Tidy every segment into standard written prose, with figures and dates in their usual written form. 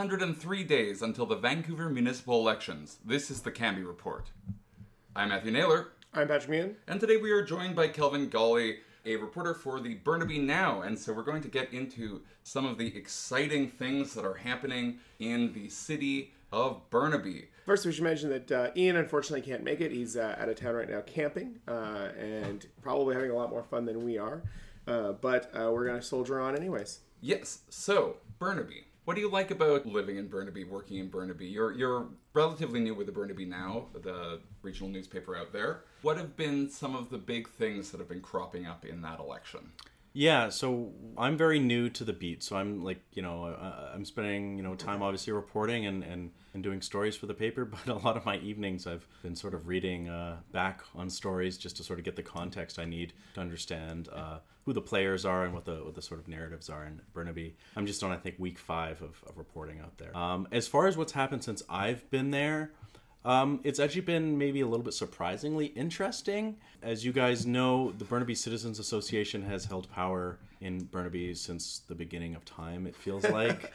103 days until the Vancouver municipal elections. This is the Cambie Report. I'm Matthew Naylor. I'm Patrick Meehan. And today we are joined by Kelvin Gawley, a reporter for the Burnaby Now. And so we're going to get into some of the exciting things that are happening in the city of Burnaby. First, we should mention that Ian unfortunately can't make it. He's out of town right now camping and probably having a lot more fun than we are. But we're going to soldier on anyways. Yes. So, Burnaby. What do you like about living in Burnaby, working in Burnaby? You're relatively new with the Burnaby Now, the regional newspaper out there. What have been some of the big things that have been cropping up in that election? Yeah, so I'm very new to the beat, so I'm I'm spending, time obviously reporting and doing stories for the paper, but a lot of my evenings I've been sort of reading back on stories just to sort of get the context I need to understand who the players are and what the sort of narratives are in Burnaby. I'm just on, I think, week 5 of reporting out there. As far as what's happened since I've been there, it's actually been maybe a little bit surprisingly interesting. As you guys know, the Burnaby Citizens Association has held power in Burnaby since the beginning of time, it feels like.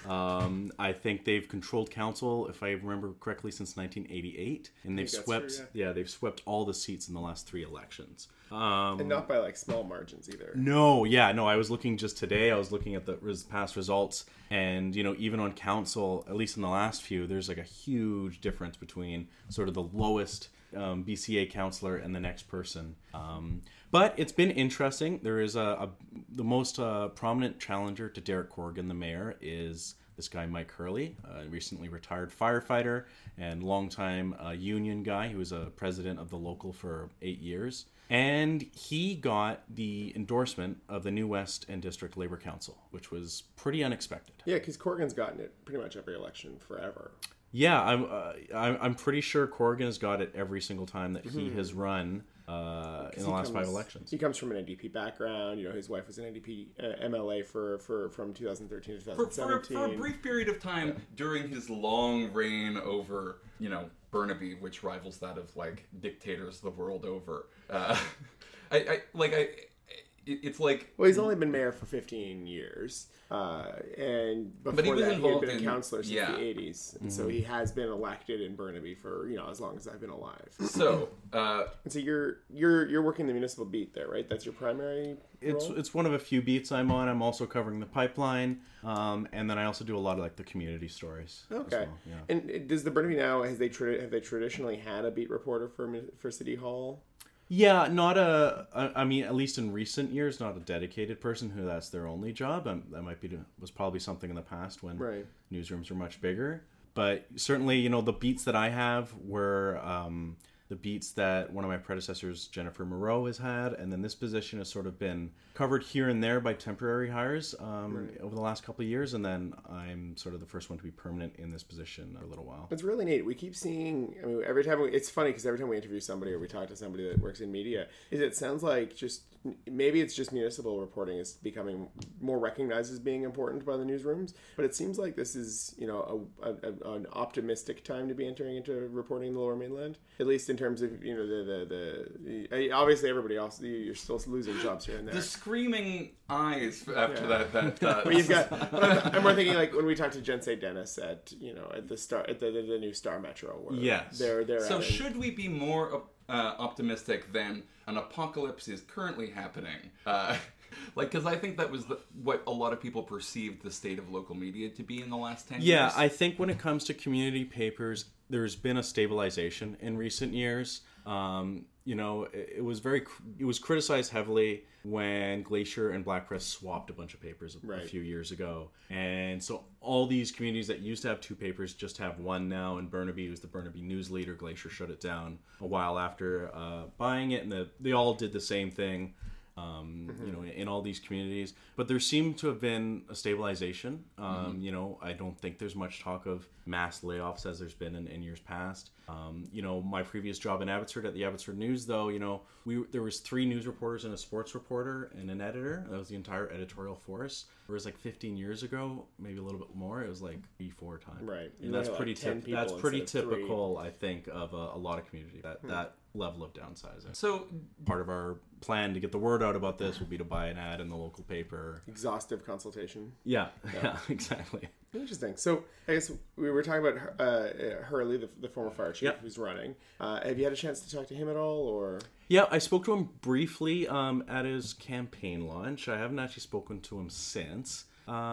I think they've controlled council, if I remember correctly, since 1988. And they've they've swept all the seats in the last 3 elections. And not by small margins either. No, I was looking just today, I was looking at the past results, and even on council, at least in the last few, there's a huge difference between sort of the lowest BCA councillor and the next person. But it's been interesting. There is the most prominent challenger to Derek Corrigan, the mayor, is this guy Mike Hurley, a recently retired firefighter and longtime union guy. He was a president of the local for 8 years. And he got the endorsement of the New West and District Labour Council, which was pretty unexpected. Yeah, because Corrigan's gotten it pretty much every election forever. Yeah, I'm pretty sure Corrigan has got it every single time that he has run in the last 5 elections. He comes from an NDP background. His wife was an NDP MLA from 2013 to 2017. For a brief period of time during his long reign over, Burnaby, which rivals that of dictators the world over. It's like... Well, he's only been mayor for 15 years. And before that, he had been a councillor since the 80s. And so he has been elected in Burnaby for, as long as I've been alive. So... and so you're working the municipal beat there, right? That's your primary role? It's one of a few beats I'm on. I'm also covering the pipeline. And then I also do a lot of the community stories. Okay. As well, yeah. And does the Burnaby Now, have they traditionally had a beat reporter for City Hall? Yeah, at least in recent years, not a dedicated person who that's their only job. That was probably something in the past when newsrooms were much bigger. But certainly, the beats that I have were the beats that one of my predecessors, Jennifer Moreau, has had. And then this position has sort of been covered here and there by temporary hires over the last couple of years. And then I'm sort of the first one to be permanent in this position for a little while. It's really neat. We keep seeing, it's funny because every time we interview somebody or we talk to somebody that works in media, it sounds like maybe it's just municipal reporting is becoming more recognized as being important by the newsrooms. But it seems like this is, an optimistic time to be entering into reporting in the Lower Mainland, at least in terms of, obviously everybody else, you're still losing jobs here and there. The screaming eyes after that. Well, you've got, I'm more thinking when we talked to Jensei Dennis at the new Star Metro. Where yes. They're so should we be more optimistic than an apocalypse is currently happening? Because I think that was what a lot of people perceived the state of local media to be in the last 10 years. Yeah, I think when it comes to community papers, there's been a stabilization in recent years. It was criticized heavily when Glacier and Black Press swapped a bunch of papers a few years ago. And so all these communities that used to have 2 papers just have one now. And Burnaby was the Burnaby News Leader. Glacier shut it down a while after buying it. And they all did the same thing. In all these communities, but there seemed to have been a stabilization. I don't think there's much talk of mass layoffs as there's been in years past. My previous job in Abbotsford at the Abbotsford News, though, there was 3 news reporters and a sports reporter and an editor. That was the entire editorial force. Whereas 15 years ago, maybe a little bit more, it was 3-4 times. Right. And that's pretty typical, I think, of a lot of community. That level of downsizing. So Part of our plan to get the word out about this will be to buy an ad in the local paper. Exhaustive consultation. Yeah, exactly. Interesting. So I guess we were talking about Hurley, the former fire chief who's running. Have you had a chance to talk to him at all, or? Yeah, I spoke to him briefly at his campaign launch. I haven't actually spoken to him since.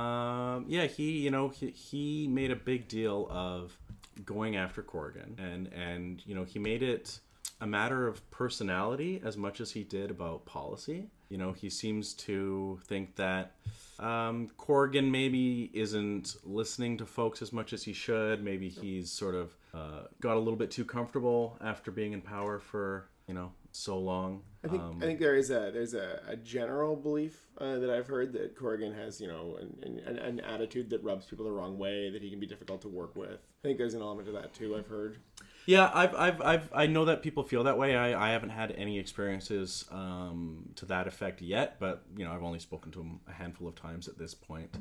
He made a big deal of going after Corrigan, and he made it a matter of personality as much as he did about policy. He seems to think that Corrigan maybe isn't listening to folks as much as he should. Maybe he's sort of got a little bit too comfortable after being in power for so long. I think there's a general belief that I've heard that Corrigan has an attitude that rubs people the wrong way, that he can be difficult to work with. I think there's an element of that too. I've heard. Yeah, I know that people feel that way. I haven't had any experiences to that effect yet, but I've only spoken to him a handful of times at this point.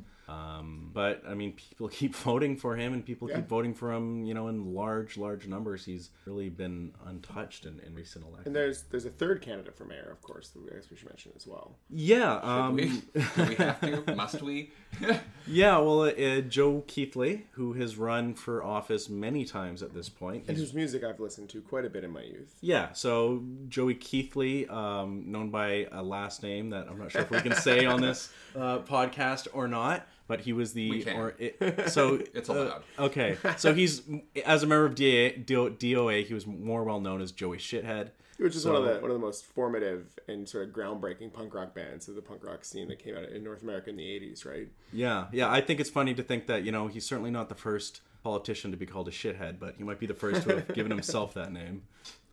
But I mean, people keep voting for him, and people keep voting for him, in large numbers. He's really been untouched in recent elections. And there's a third candidate for mayor, of course, that I guess we should mention as well. Yeah, do we have to? Must we? Yeah, well, Joe Keithley, who has run for office many times at this point, and whose music I've listened to quite a bit in my youth. Yeah, so Joey Keithley, known by a last name that I'm not sure if we can say on this podcast or not, but he was the... We can. So it's allowed. Okay, so he's, as a member of DOA, he was more well known as Joey Shithead. Which is one of the most formative and sort of groundbreaking punk rock bands of the punk rock scene that came out in North America in the 80s, right? Yeah. I think it's funny to think that, he's certainly not the first politician to be called a shithead, but he might be the first to have given himself that name.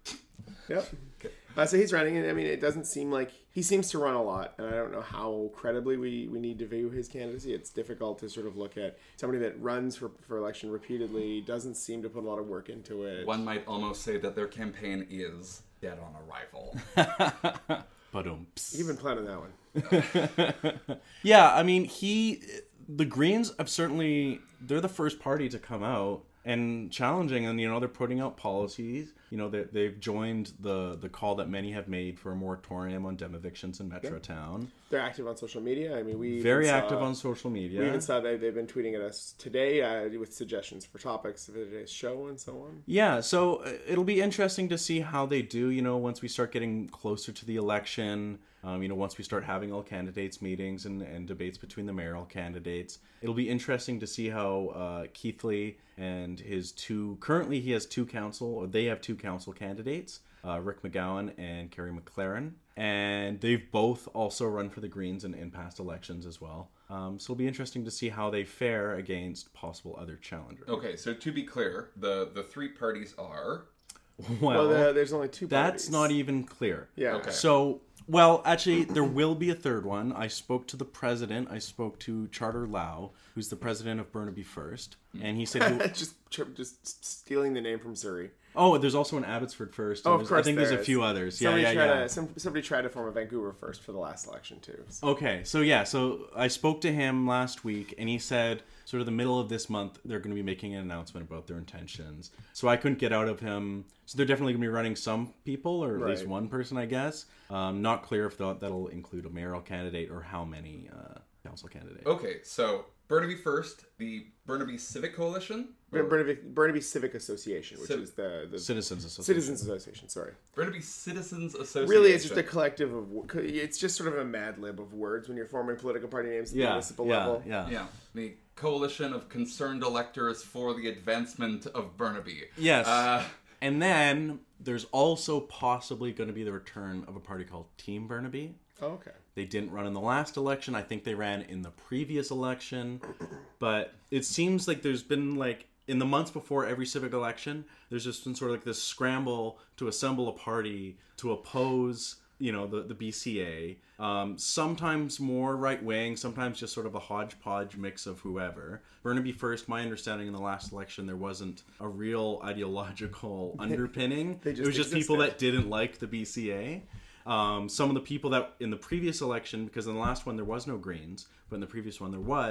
Yep. So he's running, and I mean, it doesn't seem like he seems to run a lot, and I don't know how credibly we need to view his candidacy. It's difficult to sort of look at somebody that runs for election repeatedly, doesn't seem to put a lot of work into it. One might almost say that their campaign is dead on arrival. Ba-dum-ps. You've been planning that one. Yeah, I mean, the Greens have they're the first party to come out and challenging, and they're putting out policies. They've joined the call that many have made for a moratorium on dem evictions in Metrotown. They're active on social media. I mean, very active on social media. We even saw they've been tweeting at us today with suggestions for topics for today's show and so on. Yeah, so it'll be interesting to see how they do. Once we start getting closer to the election. Once we start having all candidates meetings and debates between the mayoral candidates, it'll be interesting to see how Keithley and currently he has they have two council candidates, Rick McGowan and Kerry McLaren, and they've both also run for the Greens in past elections as well. So it'll be interesting to see how they fare against possible other challengers. Okay, so to be clear, the three parties are... Well, there's only two parties. That's not even clear. Yeah. Okay. So... Well, actually, there will be a third one. I spoke to the president. I spoke to Charter Lau, who's the president of Burnaby First, and he said... just stealing the name from Surrey. Oh, there's also an Abbotsford First. Oh, of course I think there's a few others. Somebody tried to form a Vancouver First for the last election, too. So. Okay, so I spoke to him last week, and he said sort of the middle of this month, they're going to be making an announcement about their intentions. So I couldn't get out of him. So they're definitely going to be running some people, or at least one person, I guess. Not clear if that'll include a mayoral candidate or how many council candidates. Okay, so Burnaby First, the Burnaby Civic Coalition? Burnaby Civic Association, which is the Citizens Association. Citizens Association, sorry. Burnaby Citizens Association. Really, it's just a collective of... It's just sort of a mad lib of words when you're forming political party names at the municipal level. Yeah, the Coalition of Concerned Electors for the Advancement of Burnaby. Yes. And then there's also possibly going to be the return of a party called Team Burnaby. Oh, okay. They didn't run in the last election. I think they ran in the previous election. But it seems like there's been in the months before every civic election, there's just been sort of this scramble to assemble a party to oppose, the BCA. Sometimes more right-wing, sometimes just sort of a hodgepodge mix of whoever. Burnaby First, my understanding in the last election, there wasn't a real ideological underpinning. It was just people that didn't like the BCA. Some of the people that in the previous election, because in the last one there was no Greens, but in the previous one there was,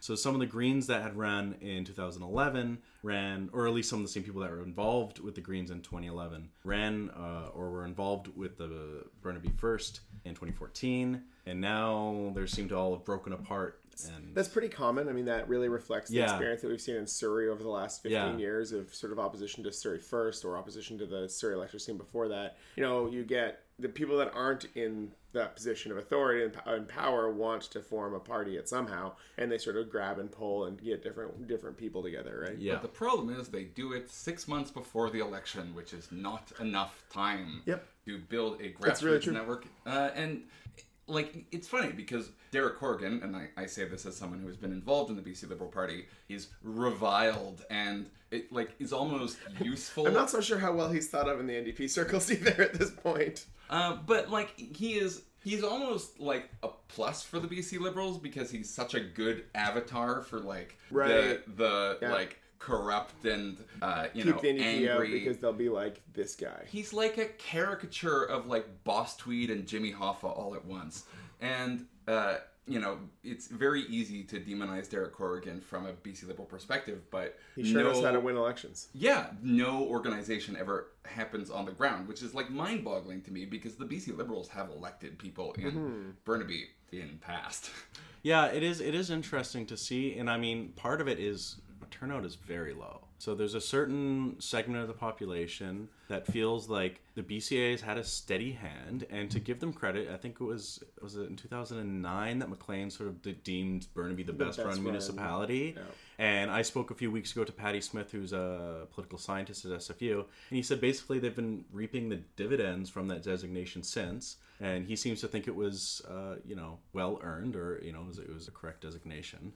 So some of the Greens that had run in 2011 ran, or at least some of the same people that were involved with the Greens in 2011 ran or were involved with the Burnaby First in 2014, and now they seem to all have broken apart. And that's pretty common. I mean, that really reflects the experience that we've seen in Surrey over the last 15 years of sort of opposition to Surrey First or opposition to the Surrey electorate scene before that. You know, you get the people that aren't in that position of authority and power want to form a party at somehow, and they sort of grab and pull and get different people together, right? Yeah. But the problem is they do it 6 months before the election, which is not enough time to build a grassroots network. And like, it's funny because Derek Corrigan, and I say this as someone who has been involved in the BC Liberal Party, he's reviled and it like is almost useful. I'm not so sure how well he's thought of in the NDP circles either at this point. But like he's almost like a plus for the BC Liberals because he's such a good avatar for like the like corrupt and keep know, the NDP angry out because they'll be like this guy. He's like a caricature of like Boss Tweed and Jimmy Hoffa all at once, and you know, it's very easy to demonize Derek Corrigan from a BC Liberal perspective, but he sure knows how to win elections. Yeah, no organization ever happens on the ground, which is like mind-boggling to me because the BC Liberals have elected people in Burnaby in past. Yeah, it is interesting to see, and I mean, part of it is turnout is very low. So there's a certain segment of the population that feels like the BCA has had a steady hand, and to give them credit, I think it was it in 2009 that Maclean sort of deemed Burnaby the best run municipality. Yeah. And I spoke a few weeks ago to Patty Smith, who's a political scientist at SFU, and he said basically they've been reaping the dividends from that designation since. And he seems to think it was, well earned, or it was a correct designation.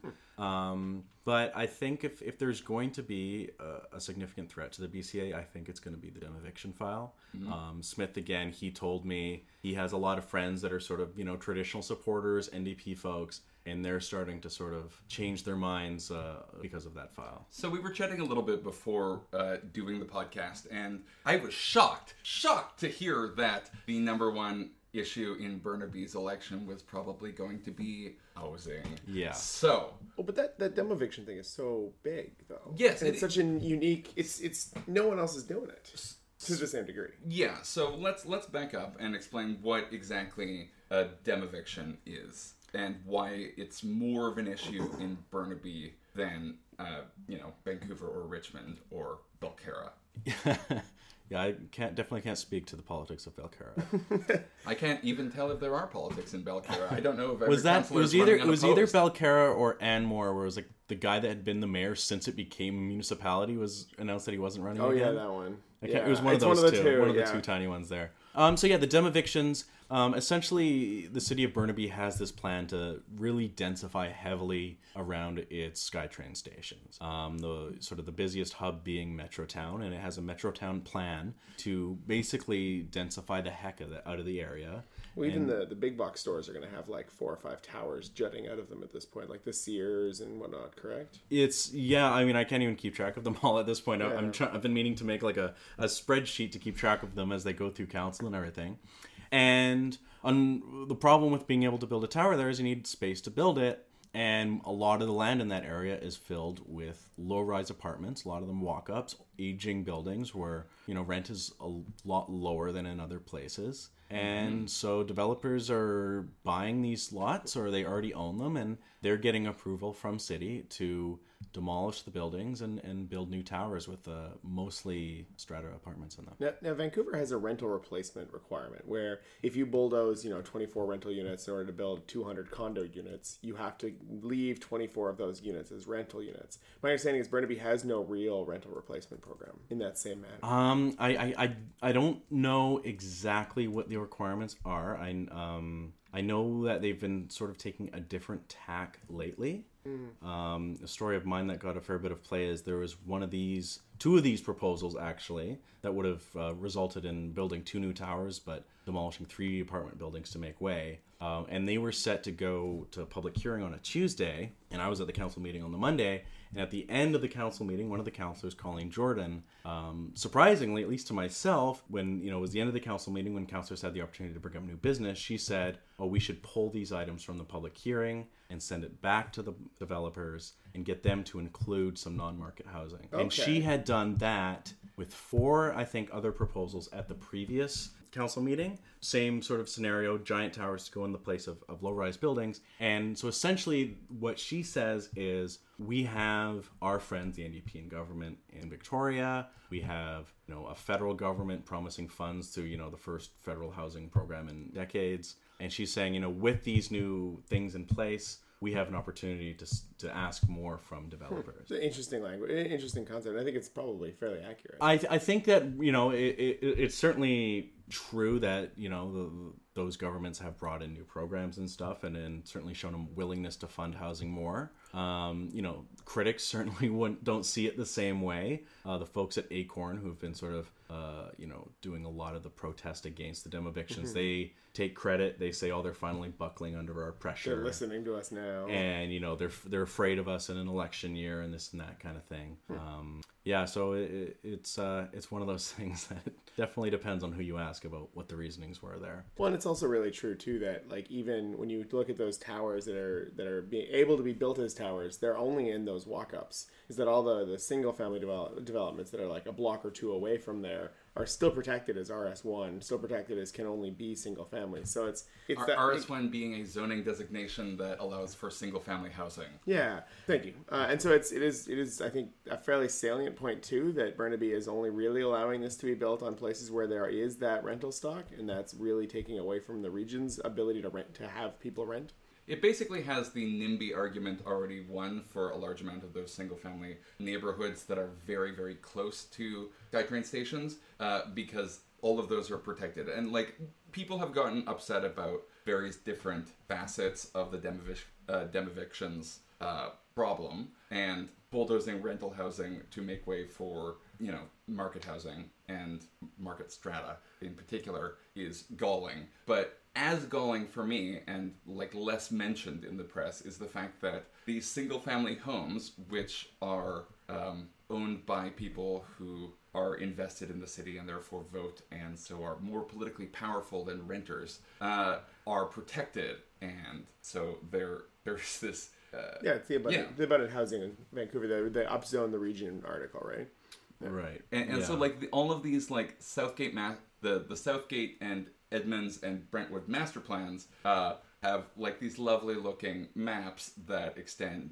But I think if there's going to be a significant threat to the BCA, I think it's going to be the eviction file. Smith, again, he told me he has a lot of friends that are sort of traditional supporters, NDP folks, and they're starting to sort of change their minds because of that file. So we were chatting a little bit before doing the podcast, and I was shocked to hear that the number one issue in Burnaby's election was probably going to be housing. Yeah. So. Oh, but that dumb eviction thing is so big, though. Yes. And it's such a unique. It's no one else is doing it to the same degree. Yeah. So let's back up and explain what exactly a dem eviction is and why it's more of an issue in Burnaby than Vancouver or Richmond or Belcarra. Yeah, I definitely can't speak to the politics of Belcarra. I can't even tell if there are politics in Belcarra. I don't know if it was either Belcarra or Anmore, where it was like the guy that had been the mayor since it became a municipality was announced that he wasn't running again. Oh yeah, that one. It was one of those two. One of the two tiny ones there. So yeah, the dem evictions. Essentially, the city of Burnaby has this plan to really densify heavily around its SkyTrain stations. The busiest hub being Metrotown, and it has a Metrotown plan to basically densify the heck out of the area. Well, even the big box stores are going to have like 4 or 5 towers jutting out of them at this point, like the Sears and whatnot. Correct? I mean, I can't even keep track of them all at this point. Yeah. I've been meaning to make like a spreadsheet to keep track of them as they go through council and everything. And the problem with being able to build a tower there is you need space to build it. And a lot of the land in that area is filled with low-rise apartments, a lot of them walk-ups, aging buildings where, rent is a lot lower than in other places. And so developers are buying these lots, or they already own them, and they're getting approval from city to demolish the buildings and build new towers with mostly strata apartments in them. Now, Vancouver has a rental replacement requirement where if you bulldoze, 24 rental units in order to build 200 condo units, you have to leave 24 of those units as rental units. My understanding is Burnaby has no real rental replacement program in that same manner. I don't know exactly what the requirements are. I know that they've been sort of taking a different tack lately. A story of mine that got a fair bit of play is there was one of these two of these proposals actually that would have resulted in building 2 new towers, but demolishing 3 apartment buildings to make way. And they were set to go to public hearing on a Tuesday, and I was at the council meeting on the Monday. And at the end of the council meeting, one of the councillors, Colleen Jordan, surprisingly, at least to myself, when it was the end of the council meeting, when councillors had the opportunity to bring up new business, she said, "Oh, we should pull these items from the public hearing and send it back to the developers and get them to include some non-market housing." Okay. And she had done that with 4, I think, other proposals at the previous council meeting. Same sort of scenario, giant towers to go in the place of low-rise buildings. And so essentially what she says is, we have our friends, the NDP in government in Victoria. We have, a federal government promising funds to, the first federal housing program in decades. And she's saying, with these new things in place, we have an opportunity to ask more from developers. It's an interesting language, interesting concept. I think it's probably fairly accurate. I think that, it's certainly true that, those governments have brought in new programs and stuff and certainly shown a willingness to fund housing more. Critics certainly don't see it the same way. The folks at Acorn, who've been sort of, doing a lot of the protest against the demo evictions, they take credit. They say, "Oh, they're finally buckling under our pressure. They're listening to us now, and they're afraid of us in an election year and this and that kind of thing." So it's one of those things that definitely depends on who you ask about what the reasonings were there. Well, and it's also really true too that even when you look at those towers that are being able to be built as towers, they're only in those walk-ups. Is that all the single family developments that are like a block or 2 away from there are still protected as RS1, still protected as can only be single family. So it's that RS1 being a zoning designation that allows for single family housing. Yeah, thank you. And so it is I think a fairly salient point too that Burnaby is only really allowing this to be built on places where there is that rental stock, and that's really taking away from the region's ability to have people rent. It basically has the NIMBY argument already won for a large amount of those single-family neighborhoods that are very, very close to SkyTrain stations, because all of those are protected. And, people have gotten upset about various different facets of the demevictions problem, and bulldozing rental housing to make way for, market housing and market strata in particular is galling. But as galling for me, and less mentioned in the press, is the fact that these single-family homes, which are owned by people who are invested in the city and therefore vote, and so are more politically powerful than renters, are protected, and so there's this. It's the abundant housing in Vancouver, the upzone the region article, right? Yeah. Right. And so all of these Southgate the Southgate and Edmonds and Brentwood master plans have these lovely looking maps that extend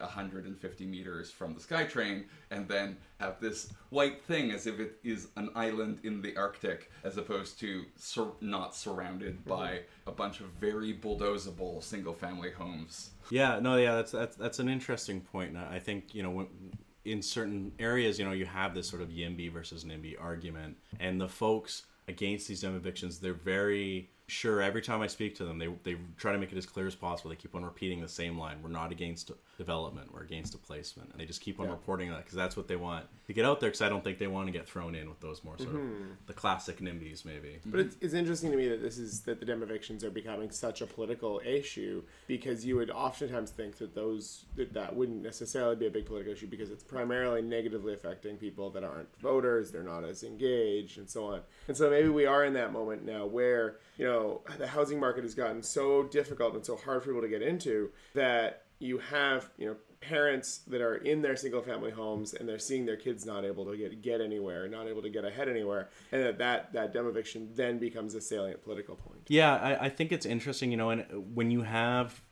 150 meters from the SkyTrain, and then have this white thing as if it is an island in the Arctic, as opposed to not surrounded by a bunch of very bulldozable single family homes. That's an interesting point. And I think in certain areas, you have this sort of YIMBY versus NIMBY argument, and the folks against these demo evictions, they're very sure. Every time I speak to them, they try to make it as clear as possible. They keep on repeating the same line: "We're not against development, we're against a placement." And they just keep on reporting that because that's what they want to get out there, because I don't think they want to get thrown in with those more sort of the classic NIMBYs maybe. But it's interesting to me that the demo evictions are becoming such a political issue, because you would oftentimes think that that wouldn't necessarily be a big political issue, because it's primarily negatively affecting people that aren't voters, they're not as engaged, and so on. And so maybe we are in that moment now where the housing market has gotten so difficult and so hard for people to get into that you have parents that are in their single family homes and they're seeing their kids not able to get anywhere, not able to get ahead anywhere, and that demo eviction then becomes a salient political point. Yeah, I think it's interesting, and when you have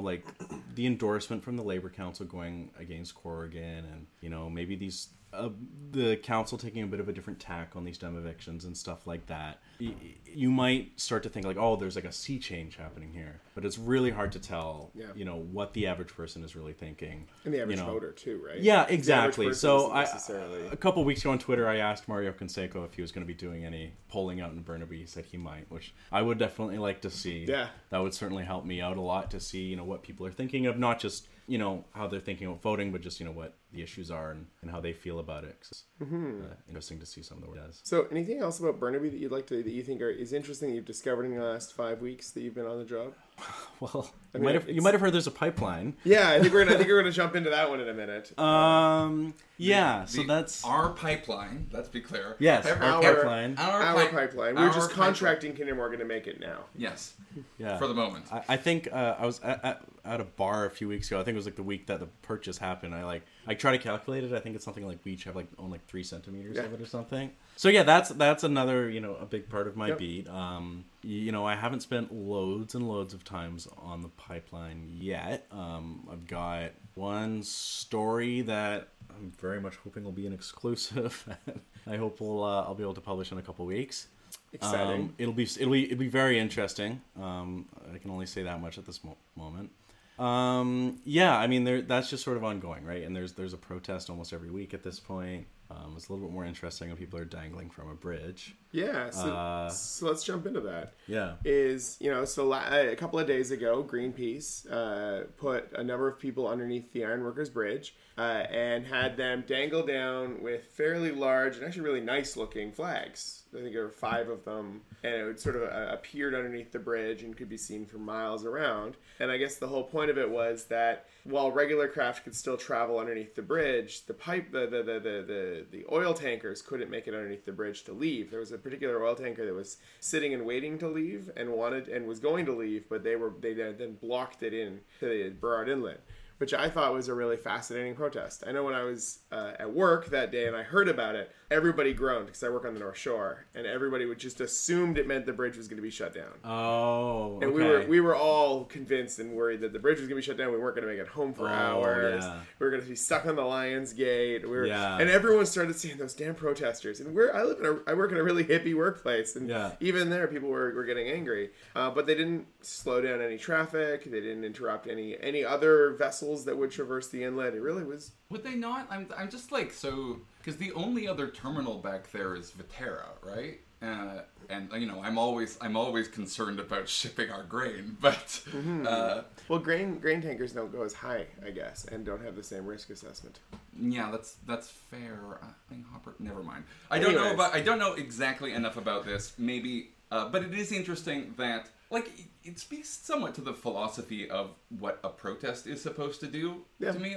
the endorsement from the Labour Council going against Corrigan, and maybe these the council taking a bit of a different tack on these demo evictions and stuff like that, you might start to think there's a sea change happening here. But it's really hard to tell, what the average person is really thinking. And the average voter too, right? Yeah, exactly. So a couple of weeks ago on Twitter, I asked Mario Canseco if he was going to be doing any polling out in Burnaby. He said he might, which I would definitely like to see. Yeah. That would certainly help me out a lot to see, what people are thinking of, not just you know, how they're thinking about voting, but just, you know, what the issues are and how they feel about it. 'Cause it's interesting to see some of the work it does. So, anything else about Burnaby that you'd like to, that you think is interesting that you've discovered in the last 5 weeks that you've been on the job? Well, I you mean, might have heard there's a pipeline. Yeah, I think we're gonna jump into that one in a minute. Yeah, so that's our pipeline. Let's be clear. yes, Our- our pipeline. Our pipeline. We're just pipeline. contracting Kinder Morgan to make it now. Yes, Yeah, for the moment. I think I was at a bar a few weeks ago. I think it was like the week that the purchase happened. I try to calculate it. I think it's something like we each have own like 3 centimeters Yeah. of it or something. So yeah, that's another, you know, a big part of my Yep. beat. You know, I haven't spent loads and loads of times on the pipeline yet. I've got one story that I'm very much hoping will be an exclusive. I hope I'll be able to publish in a couple weeks. Exciting. It'll be very interesting. I can only say that much at this moment. Yeah, I mean, that's just sort of ongoing, right? And there's a protest almost every week at this point. It's a little bit more interesting when people are dangling from a bridge. Yeah, so let's jump into that. Yeah. A couple of days ago, Greenpeace put a number of people underneath the Ironworkers Bridge and had them dangle down with fairly large and actually really nice looking flags. I think there were 5 of them, and it sort of appeared underneath the bridge and could be seen for miles around. And I guess the whole point of it was that while regular craft could still travel underneath the bridge, the oil tankers couldn't make it underneath the bridge to leave. There was a particular oil tanker that was sitting and waiting to leave and was going to leave, but they then blocked it in to the Burrard Inlet, which I thought was a really fascinating protest. I know when I was at work that day and I heard about it, everybody groaned because I work on the North Shore, and everybody would just assumed it meant the bridge was going to be shut down. Oh, okay. And we were all convinced and worried that the bridge was going to be shut down. We weren't going to make it home for hours. Yeah. We were going to be stuck on the Lions Gate. Yeah. And everyone started seeing those damn protesters. And I work in a really hippie workplace, and Yeah. even there, people were getting angry. But they didn't slow down any traffic. They didn't interrupt any other vessels that would traverse the inlet. It really was. Would they not? I'm just like, so, because the only other terminal back there is Viterra, right? And you know, I'm always concerned about shipping our grain, but Well, grain tankers don't go as high, I guess, and don't have the same risk assessment. yeah, that's fair. Hopper, never mind. I don't know exactly enough about this. Maybe, but it is interesting that it speaks somewhat to the philosophy of what a protest is supposed to do. Yeah. To me,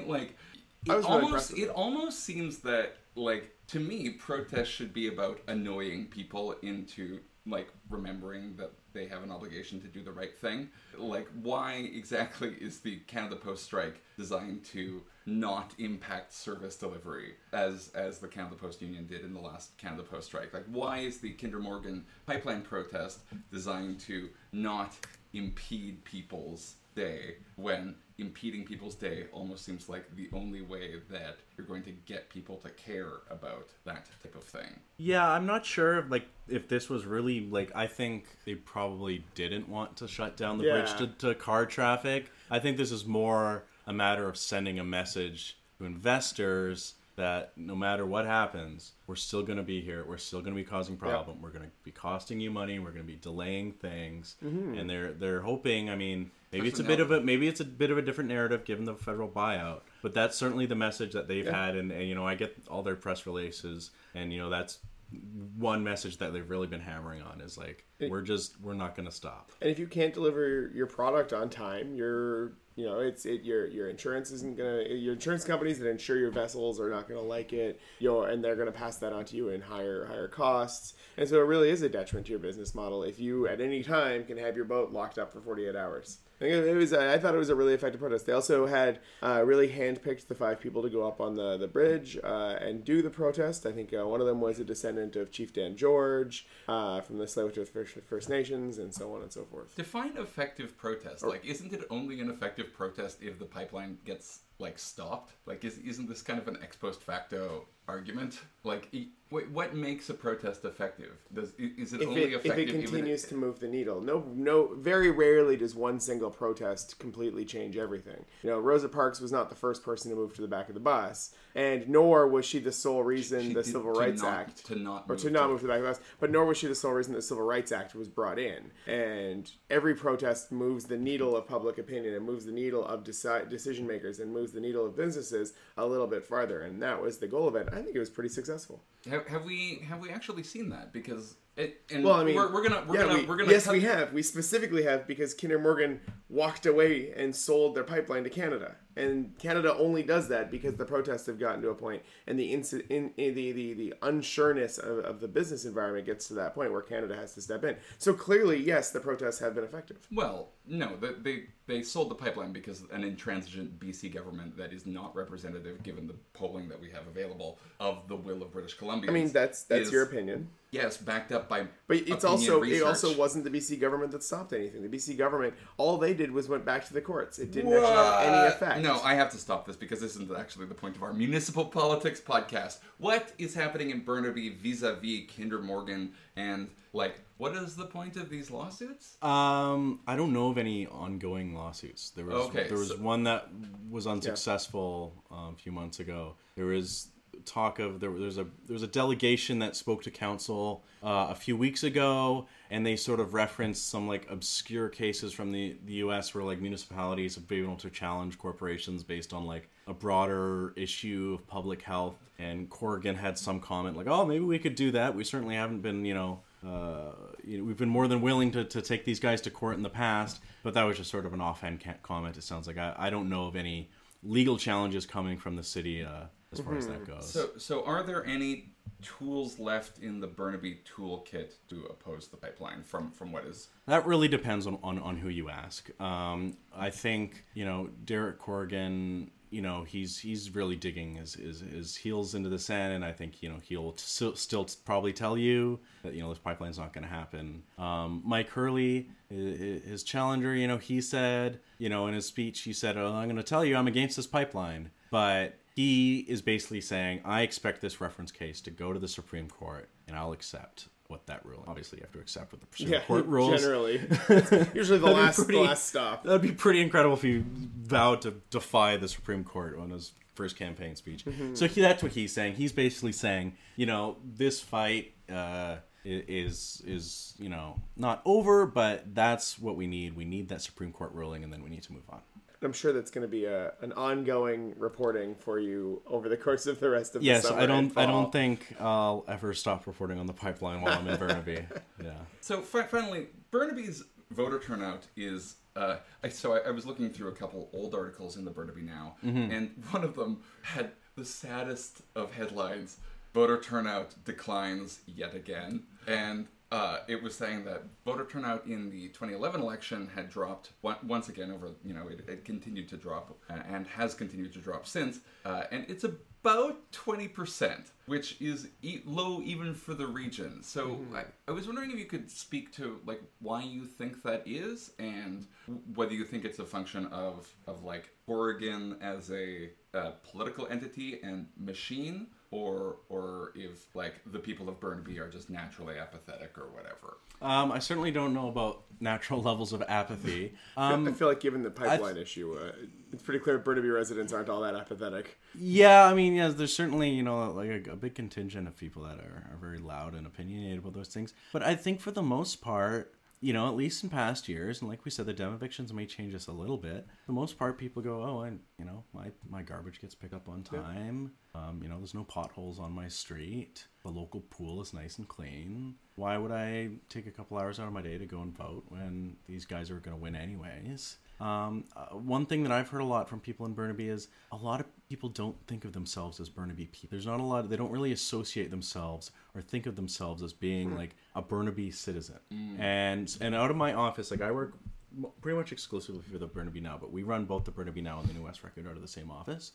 It almost seems that, to me, protests should be about annoying people into remembering that they have an obligation to do the right thing. Why exactly is the Canada Post strike designed to not impact service delivery as the Canada Post Union did in the last Canada Post strike? Why is the Kinder Morgan pipeline protest designed to not impede people's day, when impeding people's day almost seems like the only way that you're going to get people to care about that type of thing? Yeah, I'm not sure if this was really I think they probably didn't want to shut down the bridge to car traffic. I think this is more a matter of sending a message to investors that no matter what happens, we're still going to be here. We're still going to be causing problem. We're going to be costing you money. We're going to be delaying things. And they're hoping. I mean, maybe it's a bit of a different narrative given the federal buyout. But that's certainly the message that they've had. And you know, I get all their press releases, and you know, that's one message that they've really been hammering on is we're not going to stop. And if you can't deliver your product on time, your insurance isn't gonna. Your insurance companies that insure your vessels are not gonna like it. And they're gonna pass that on to you in higher costs. And so it really is a detriment to your business model if you at any time can have your boat locked up for 48 hours. I thought it was a really effective protest. They also had really handpicked the 5 people to go up on the bridge and do the protest. I think one of them was a descendant of Chief Dan George from the Tsleil-Waututh First Nations, and so on and so forth. Define effective protest. Isn't it only an effective protest if the pipeline gets like stopped? Like, isn't this kind of an ex post facto argument? Like, what makes a protest effective? Is it only effective if it continues to move the needle? No. Very rarely does one single protest completely change everything. You know, Rosa Parks was not the first person to move to the back of the bus, and nor was she the sole reason the Civil Rights Act to not move to the back of the bus. But nor was she the sole reason the Civil Rights Act was brought in. And every protest moves the needle of public opinion, and moves the needle of decision makers, and moves the needle of businesses a little bit farther. And that was the goal of it. I think it was pretty successful. Have we actually seen that? Because well, I mean, we're gonna yes, we have. We specifically have, because Kinder Morgan walked away and sold their pipeline to Canada, and Canada only does that because the protests have gotten to a point, and the unsureness of the business environment gets to that point where Canada has to step in. So clearly, yes, the protests have been effective. Well, no, they sold the pipeline because an intransigent BC government that is not representative, given the polling that we have available, of the will of British Columbians. I mean, that's your opinion. Yes, backed up by but it also wasn't the BC government that stopped anything. The BC government, all they did was went back to the courts. It didn't actually have any effect. No, I have to stop this because this isn't actually the point of our municipal politics podcast. What is happening in Burnaby vis-a-vis Kinder Morgan, and like, what is the point of these lawsuits? I don't know of any ongoing lawsuits. There was one that was unsuccessful a few months ago. There was talk of there was a delegation that spoke to council a few weeks ago, and they sort of referenced some like obscure cases from the US where like municipalities have been able to challenge corporations based on like a broader issue of public health. And Corrigan had some comment like, oh, maybe we could do that. We certainly haven't been, we've been more than willing to take these guys to court in the past. But that was just sort of an offhand comment. It sounds like I don't know of any legal challenges coming from the city as far as that goes. So are there any tools left in the Burnaby toolkit to oppose the pipeline from what is... That really depends on who you ask. I think, Derek Corrigan, he's really digging his heels into the sand, and I think, he'll still probably tell you that, this pipeline's not going to happen. Mike Hurley, his challenger, he said, in his speech, he said, oh, I'm going to tell you I'm against this pipeline. But he is basically saying, I expect this reference case to go to the Supreme Court, and I'll accept what that ruling. Obviously, you have to accept what the Supreme Court rules. Generally. Usually the last stop. That'd be pretty incredible if he vowed to defy the Supreme Court on his first campaign speech. Mm-hmm. So that's what he's saying. He's basically saying, this fight is not over, but that's what we need. We need that Supreme Court ruling, and then we need to move on. I'm sure that's going to be an ongoing reporting for you over the course of the rest of the summer. Yes, I don't think I'll ever stop reporting on the pipeline while I'm in Burnaby. Yeah. So finally, Burnaby's voter turnout is. I was looking through a couple old articles in the Burnaby Now, mm-hmm. and one of them had the saddest of headlines: "Voter turnout declines yet again," and. It was saying that voter turnout in the 2011 election had dropped once again over, it continued to drop and has continued to drop since. And it's about 20%, which is low even for the region. So mm-hmm. I was wondering if you could speak to like why you think that is, and whether you think it's a function of like Oregon as a political entity and machine, or if like the people of Burnaby are just naturally apathetic or whatever. I certainly don't know about natural levels of apathy. I feel like given the pipeline issue, it's pretty clear Burnaby residents aren't all that apathetic. Yeah, I mean, there's certainly, like a big contingent of people that are very loud and opinionated about those things. But I think for the most part, at least in past years, and like we said, the dem evictions may change this a little bit. For the most part, people go, my garbage gets picked up on time. Yeah. There's no potholes on my street. The local pool is nice and clean. Why would I take a couple hours out of my day to go and vote when these guys are going to win anyways? One thing that I've heard a lot from people in Burnaby is a lot of people don't think of themselves as Burnaby people. There's not a lot, they don't really associate themselves or think of themselves as being like a Burnaby citizen. And out of my office, like I work pretty much exclusively for the Burnaby Now, but we run both the Burnaby Now and the New West Record out of the same office.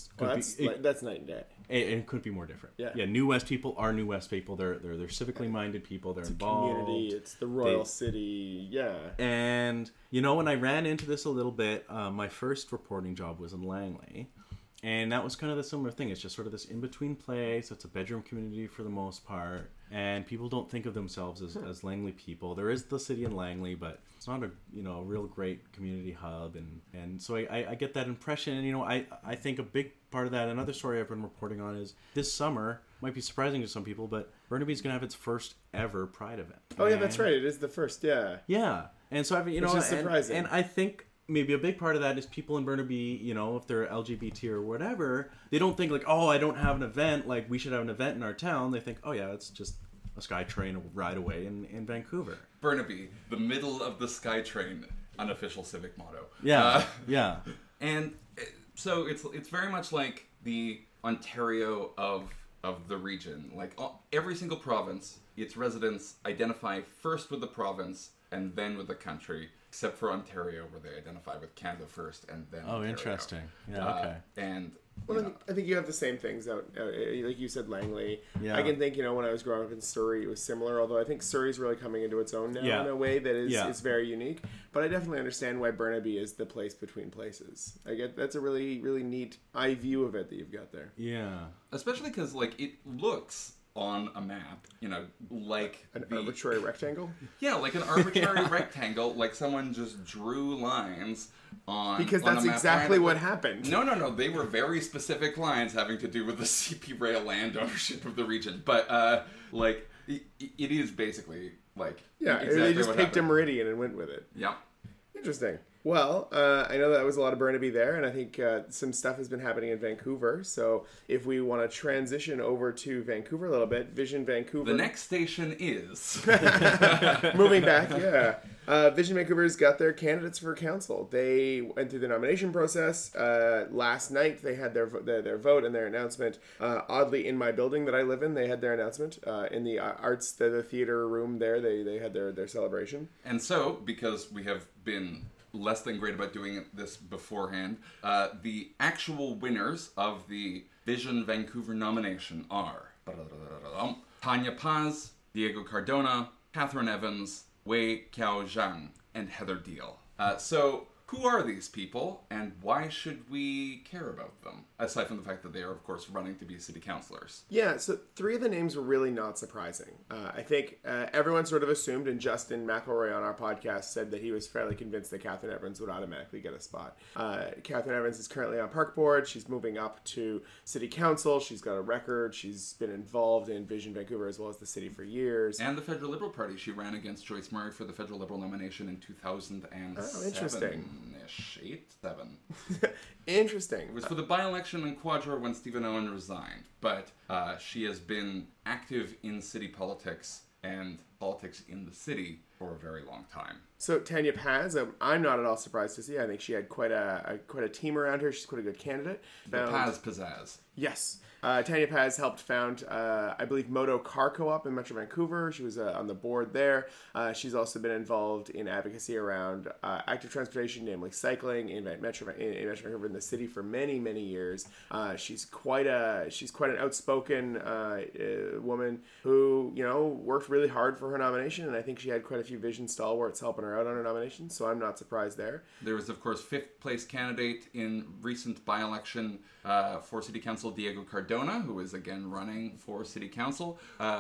That's night and day. It couldn't be more different. Yeah. New West people are New West people. They're civically minded people. They're involved. Community. It's the Royal City. Yeah. And when I ran into this a little bit, my first reporting job was in Langley. And that was kind of the similar thing. It's just sort of this in-between place. It's a bedroom community for the most part. And people don't think of themselves as Langley people. There is the city in Langley, but it's not a real great community hub. And so I get that impression. And, I think a big part of that, another story I've been reporting on is this summer, might be surprising to some people, but Burnaby's going to have its first ever Pride event. Oh, yeah, that's right. It is the first, yeah. Yeah. And so, Which is surprising. And I think maybe a big part of that is people in Burnaby, if they're LGBT or whatever, they don't think like, oh, I don't have an event, like we should have an event in our town. They think, oh yeah, it's just a SkyTrain ride away in Vancouver. Burnaby, the middle of the SkyTrain, unofficial civic motto. Yeah, yeah. And so it's very much like the Ontario of the region. Like every single province, its residents identify first with the province and then with the country. Except for Ontario, where they identify with Canada first and then Ontario. Interesting. Yeah, okay. And I think you have the same things out, like you said, Langley. Yeah. I can think, when I was growing up in Surrey, it was similar. Although I think Surrey's really coming into its own now in a way that is very unique. But I definitely understand why Burnaby is the place between places. That's a really, really neat eye view of it that you've got there. Yeah, especially because it looks on a map, like an arbitrary rectangle. Yeah, like an arbitrary rectangle, like someone just drew lines on. Because that's exactly what happened. No. They were very specific lines having to do with the CP Rail land ownership of the region, but it is basically exactly they just what picked happened. a meridian and went with it. Yeah. Interesting. Well, I know that was a lot of Burnaby there, and I think some stuff has been happening in Vancouver. So if we want to transition over to Vancouver a little bit, Vision Vancouver. The next station is... Moving back, yeah. Vision Vancouver's got their candidates for council. They went through the nomination process. Last night, they had their vote and their announcement. Oddly, in my building that I live in, they had their announcement. In the arts, the theater room there, they had their celebration. And so, because we have been less than great about doing this beforehand, the actual winners of the Vision Vancouver nomination are Tanya Paz, Diego Cardona, Catherine Evans, Wei Kiao Zhang, and Heather Deal. So, who are these people, and why should we care about them? Aside from the fact that they are, of course, running to be city councillors. Yeah, so three of the names were really not surprising. I think everyone sort of assumed, and Justin McElroy on our podcast said that he was fairly convinced that Catherine Evans would automatically get a spot. Catherine Evans is currently on Park Board. She's moving up to city council. She's got a record. She's been involved in Vision Vancouver as well as the city for years. And the Federal Liberal Party. She ran against Joyce Murray for the Federal Liberal nomination in 2007. Oh, interesting. 7. Interesting. It was for the by-election in Quadro when Stephen Owen resigned, but she has been active in city politics and politics in the city for a very long time. So Tanya Paz, I'm not at all surprised to see. I think she had quite a team around her. She's quite a good candidate. The Paz Pizzazz. Yes. Tanya Paz helped found, I believe, Moto Car Co-op in Metro Vancouver. She was on the board there. She's also been involved in advocacy around active transportation, namely cycling, in Metro Vancouver in the city for many, many years. She's quite an outspoken woman who, worked really hard for her nomination, and I think she had quite a few Vision stalwarts helping her out on her nomination, so I'm not surprised there. There was, of course, 5th place candidate in recent by-election for City Council, Diego Cardona, who is again running for City Council.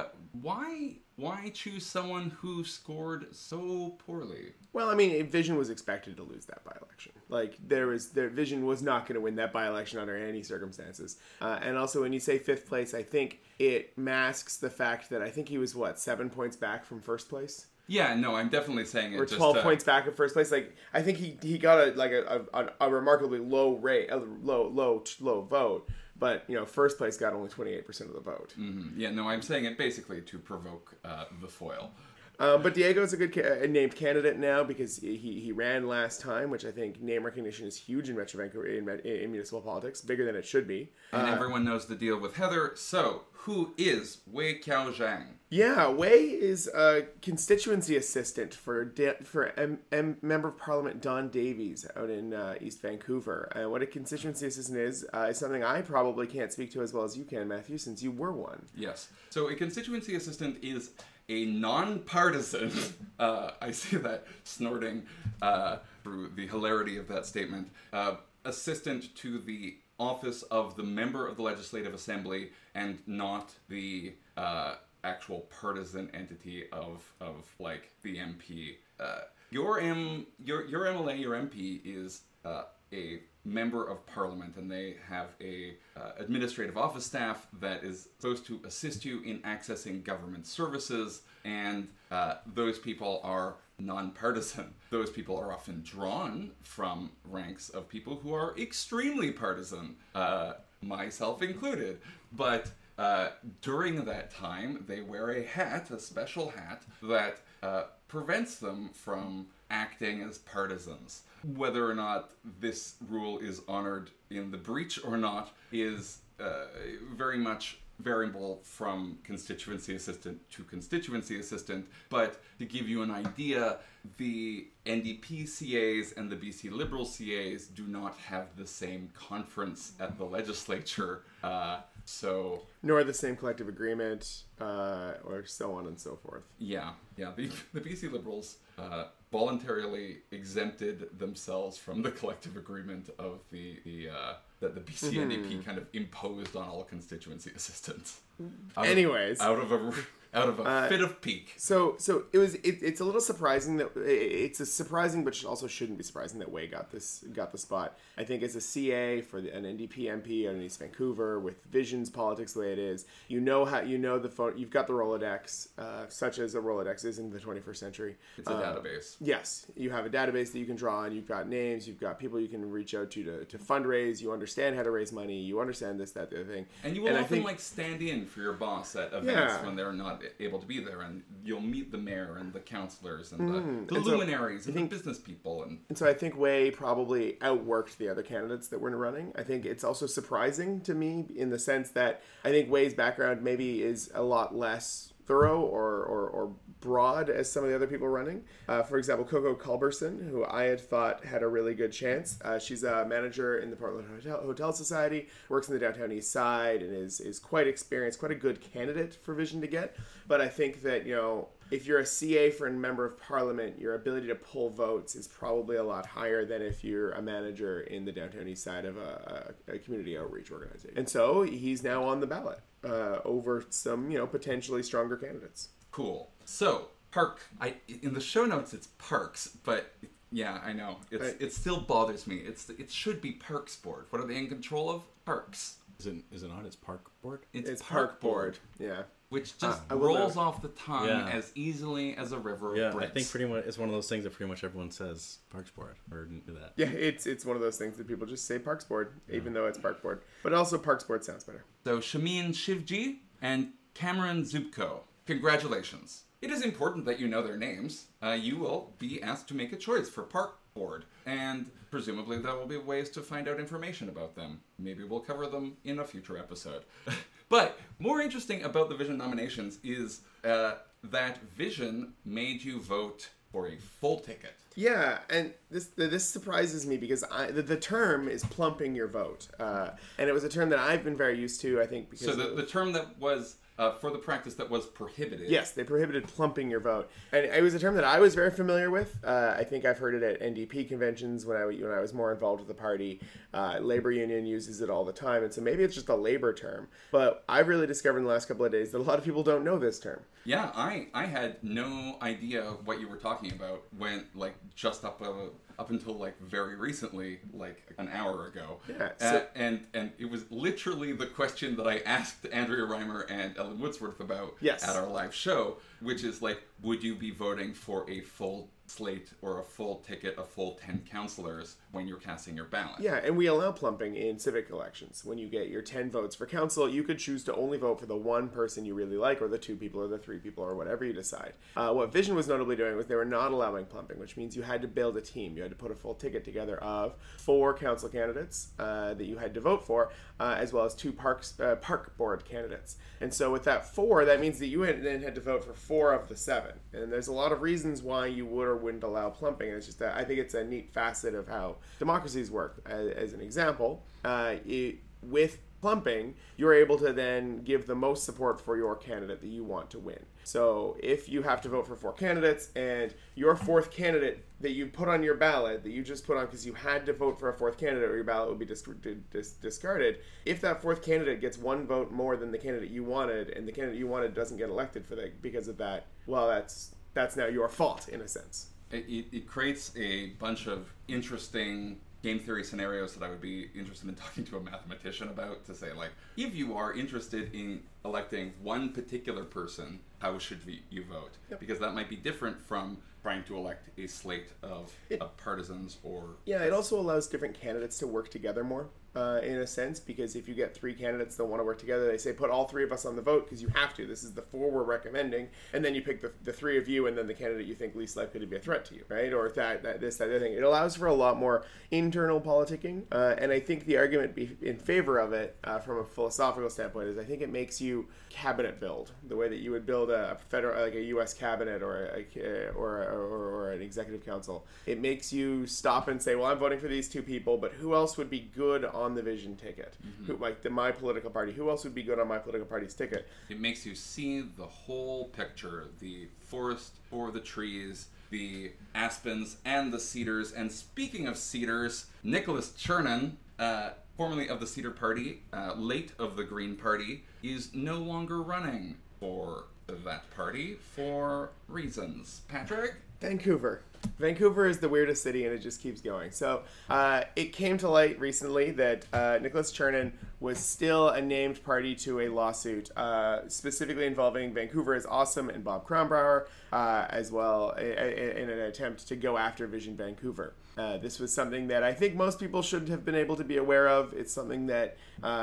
Why choose someone who scored so poorly? Well, I mean, Vision was expected to lose that by-election. Vision was not going to win that by-election under any circumstances. And also, when you say 5th place, I think it masks the fact that I think he was, 7 points back from first place? Yeah, no, I'm definitely saying it. Or 12 points back at first place. I think he got a remarkably low rate, low vote. But, first place got only 28% of the vote. Mm-hmm. Yeah, no, I'm saying it basically to provoke the foil. But Diego's a good named candidate now because he ran last time, which I think name recognition is huge in Metro Vancouver in municipal politics, bigger than it should be. And everyone knows the deal with Heather. So, who is Wei Kiao Zhang? Yeah, Wei is a constituency assistant for Member of Parliament Don Davies out in East Vancouver. And what a constituency assistant is something I probably can't speak to as well as you can, Matthew, since you were one. Yes. So a constituency assistant is a non-partisan, I see that snorting through the hilarity of that statement, assistant to the office of the member of the Legislative Assembly and not the actual partisan entity of like the MP. Your MLA, your MP is a member of Parliament, and they have a administrative office staff that is supposed to assist you in accessing government services, and those people are non-partisan. Those people are often drawn from ranks of people who are extremely partisan, myself included. But during that time, they wear a hat, a special hat, that prevents them from acting as partisans. Whether or not this rule is honored in the breach or not is very much variable from constituency assistant to constituency assistant. But to give you an idea, the NDP CAs and the BC Liberal CAs do not have the same conference at the legislature. Nor the same collective agreement, or so on and so forth. Yeah. The BC Liberals voluntarily exempted themselves from the collective agreement of that the BC NDP kind of imposed on all constituency assistants. Out of a fit of pique. So it's a little surprising that it's a surprising, but also shouldn't be surprising that Wei got the spot. I think as a CA for an NDP MP out in East Vancouver with Vision's politics the way it is, you've got the Rolodex, such as a Rolodex is in the 21st century. It's a database. Yes, you have a database that you can draw on. You've got names. You've got people you can reach out to fundraise. You understand how to raise money. You understand this, that, the other thing. And you will often stand in for your boss at events when they're not able to be there, and you'll meet the mayor and the councillors and the luminaries and the business people. And so I think Wei probably outworked the other candidates that were running. I think it's also surprising to me in the sense that I think Wei's background maybe is a lot less thorough or broad as some of the other people running. For example, Coco Culberson, who I had thought had a really good chance. She's a manager in the Portland Hotel Society, works in the downtown east side, and is quite experienced, quite a good candidate for Vision to get. But I think that, if you're a CA for a member of parliament, your ability to pull votes is probably a lot higher than if you're a manager in the downtown east side of a community outreach organization. And so he's now on the ballot over some, potentially stronger candidates. Cool. So, in the show notes it's Parks, but yeah, I know. It still bothers me. It should be Parks Board. What are they in control of? Parks. Is it not? It's Park Board? It's Park Board. Yeah. Which just rolls off the tongue as easily as a river of Brits. I think pretty much it's one of those things that pretty much everyone says Parks Board or do that. Yeah, it's one of those things that people just say Parks Board, even though it's Park Board. But also Parks Board sounds better. So Shamin Shivji and Cameron Zubko, congratulations. It is important that you know their names. You will be asked to make a choice for Park Board, and presumably there will be ways to find out information about them. Maybe we'll cover them in a future episode. But more interesting about the Vision nominations is that Vision made you vote for a full ticket. Yeah, and this surprises me because the term is plumping your vote, and it was a term that I've been very used to. I think because so the term that was for the practice that was prohibited. Yes, they prohibited plumping your vote, and it was a term that I was very familiar with. I think I've heard it at NDP conventions when I was more involved with the party. Labor Union uses it all the time, and so maybe it's just a labor term. But I've really discovered in the last couple of days that a lot of people don't know this term. Yeah, I had no idea what you were talking about when just up until very recently, an hour ago. Yeah. And it was literally the question that I asked Andrea Reimer and Ellen Woodsworth about at our live show, which is would you be voting for a full slate or a full ticket, a full 10 councillors when you're casting your ballot. Yeah, and we allow plumping in civic elections. When you get your 10 votes for council, you could choose to only vote for the one person you really like, or the 2 people, or the 3 people, or whatever you decide. What Vision was notably doing was they were not allowing plumping, which means you had to build a team. You had to put a full ticket together of 4 council candidates that you had to vote for, as well as 2 park board candidates. And so with that 4, that means that you then had to vote for 4 of the 7. And there's a lot of reasons why you would or wouldn't allow plumping. And it's just that I think it's a neat facet of how democracies work. As an example, with plumping, you're able to then give the most support for your candidate that you want to win. So if you have to vote for 4 candidates and your 4th candidate that you put on your ballot, that you just put on because you had to vote for a 4th candidate or your ballot would be discarded, if that 4th candidate gets 1 vote more than the candidate you wanted and the candidate you wanted doesn't get elected because of that, well, that's now your fault in a sense. It creates a bunch of interesting game theory scenarios that I would be interested in talking to a mathematician about, to say, like, if you are interested in electing one particular person, how should you vote? Yep. Because that might be different from trying to elect a slate of partisans or... Yeah, it also allows different candidates to work together more, in a sense, because if you get 3 candidates that want to work together, they say, put all 3 of us on the vote, because you have to. This is the 4 we're recommending, and then you pick the 3 of you, and then the candidate you think least likely to be a threat to you, right? Or that other thing. It allows for a lot more internal politicking, and I think the argument in favor of it, from a philosophical standpoint, is I think it makes you cabinet build, the way that you would build a federal, like a U.S. cabinet or an executive council. It makes you stop and say, well, I'm voting for these 2 people, but who else would be good on the Vision ticket? Mm-hmm. My political party. Who else would be good on my political party's ticket? It makes you see the whole picture, the forest for the trees, the aspens and the cedars. And speaking of cedars, Nicholas Chernin, formerly of the Cedar Party, late of the Green Party, is no longer running for that party for reasons. Patrick? Vancouver is the weirdest city, and it just keeps going. So it came to light recently that Nicholas Chernin was still a named party to a lawsuit, specifically involving Vancouver is Awesome and Bob Kronbauer, as well in an attempt to go after Vision Vancouver. This was something that I think most people should have been able to be aware of. It's something that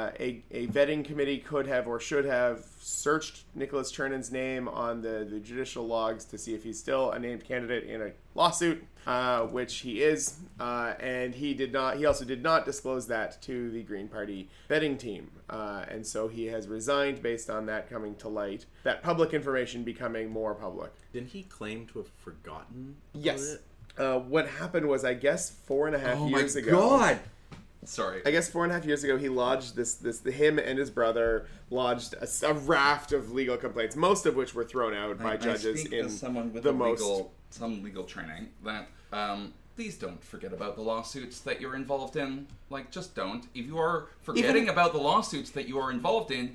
a vetting committee could have or should have searched Nicholas Chernin's name on the judicial logs to see if he's still a named candidate in a lawsuit, which he is, and he did not. He also did not disclose that to the Green Party vetting team, and so he has resigned based on that coming to light. That public information becoming more public. Didn't he claim to have forgotten? Yes. What happened was, I guess, 4.5 years ago. Oh my God! Sorry. I guess 4.5 years ago, he lodged him and his brother lodged a raft of legal complaints, most of which were thrown out by judges in as someone with some legal training, that please don't forget about the lawsuits that you're involved in. Like, just don't. If you are forgetting about the lawsuits that you are involved in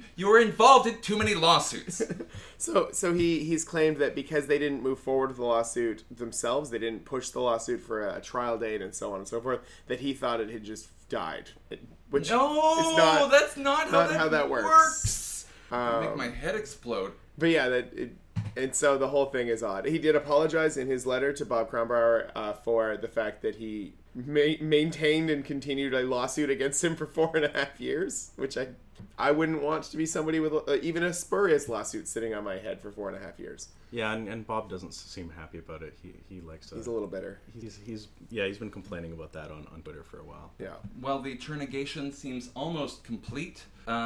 too many lawsuits. So he's claimed that because they didn't move forward with the lawsuit themselves, they didn't push the lawsuit for a trial date and so on and so forth, that he thought it had just died. Which that's not how that works. It'll make my head explode. But yeah, and so the whole thing is odd. He did apologize in his letter to Bob Kronbauer for the fact that he maintained and continued a lawsuit against him for 4.5 years, which I wouldn't want to be somebody with even a spurious lawsuit sitting on my head for 4.5 years. Yeah, and Bob doesn't seem happy about it. He likes to... He's a little bitter. He's been complaining about that on Twitter for a while. Yeah. Well, the Chernigation seems almost complete,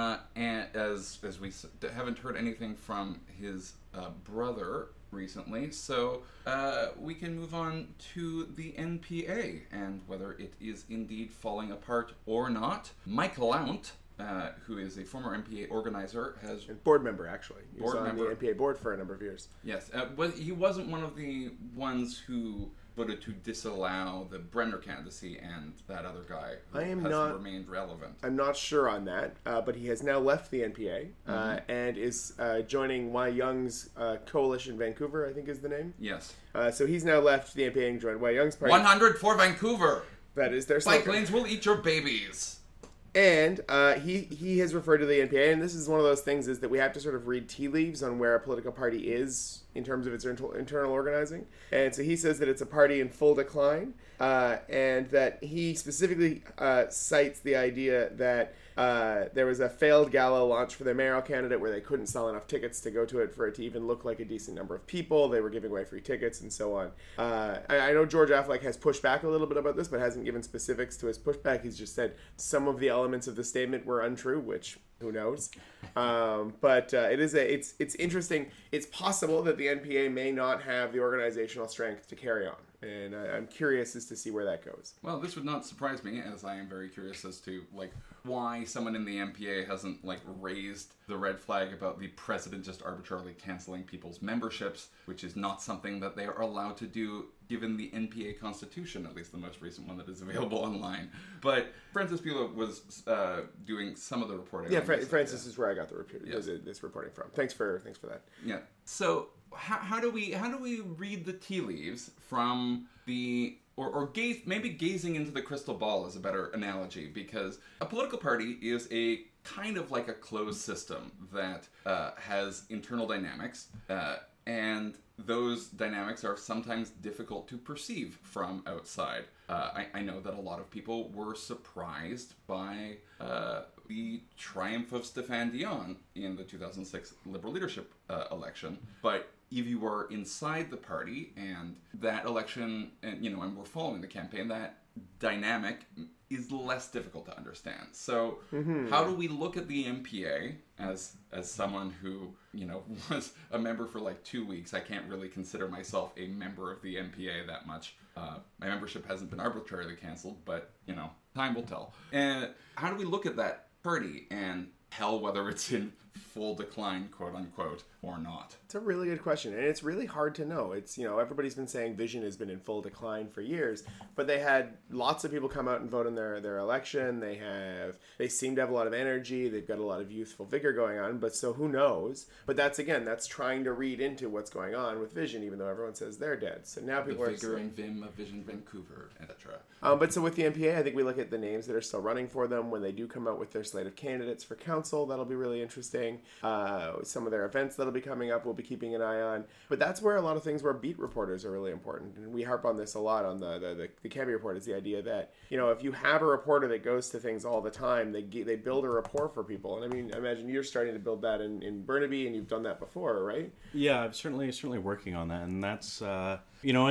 and as we haven't heard anything from his brother recently, so we can move on to the NPA and whether it is indeed falling apart or not. Mike Lount, who is a former NPA organizer, has... And board member, actually. He was on the NPA board for a number of years. Yes. He wasn't one of the ones who voted to disallow the Brenner candidacy and that other guy who remained relevant. I'm not sure on that, but he has now left the NPA and is joining Y Young's Coalition Vancouver, I think is the name. Yes. So he's now left the NPA and joined Y Young's party. 100 for Vancouver! That is their Bike slogan. lanes will eat your babies. And he has referred to the NPA, and this is one of those things, is that we have to sort of read tea leaves on where a political party is in terms of its internal organizing. And so he says that it's a party in full decline, and that he specifically cites the idea that there was a failed gala launch for their mayoral candidate where they couldn't sell enough tickets to go to it for it to even look like a decent number of people. They were giving away free tickets and so on. I know George Affleck has pushed back a little bit about this, but hasn't given specifics to his pushback. He's just said some of the elements of the statement were untrue, which who knows? But it's interesting. It's possible that the NPA may not have the organizational strength to carry on. And I'm curious as to see where that goes. Well, this would not surprise me, as I am very curious as to why someone in the NPA hasn't raised the red flag about the president just arbitrarily canceling people's memberships, which is not something that they are allowed to do given the NPA constitution, at least the most recent one that is available online. But Francis Bula was doing some of the reporting. Yeah, Francis is where I got this reporting from. Thanks for that. Yeah. So how do we read the tea leaves from the gazing into the crystal ball is a better analogy, because a political party is a kind of like a closed system that has internal dynamics, and those dynamics are sometimes difficult to perceive from outside. I know that a lot of people were surprised by the triumph of Stéphane Dion in the 2006 Liberal leadership election, but if you were inside the party and that election, and we're following the campaign, that dynamic is less difficult to understand. So how do we look at the NPA as someone who, was a member for 2 weeks? I can't really consider myself a member of the NPA that much. My membership hasn't been arbitrarily canceled, but, time will tell. And how do we look at that party and tell whether it's in full decline, quote unquote, or not? It's a really good question, and it's really hard to know. It's, everybody's been saying Vision has been in full decline for years, but they had lots of people come out and vote in their election. They seem to have a lot of energy. They've got a lot of youthful vigor going on, but so who knows? But that's trying to read into what's going on with Vision, even though everyone says they're dead. So now people the vigor and vim of Vision Vancouver, etc. But so with the NPA, I think we look at the names that are still running for them. When they do come out with their slate of candidates for council, that'll be really interesting. Some of their events that'll be coming up, we'll be keeping an eye on. But that's where a lot of things where beat reporters are really important. And we harp on this a lot on the Cambie Report, is the idea that, if you have a reporter that goes to things all the time, they build a rapport for people. And I imagine you're starting to build that in Burnaby, and you've done that before, right? Yeah, I'm certainly working on that. And that's, and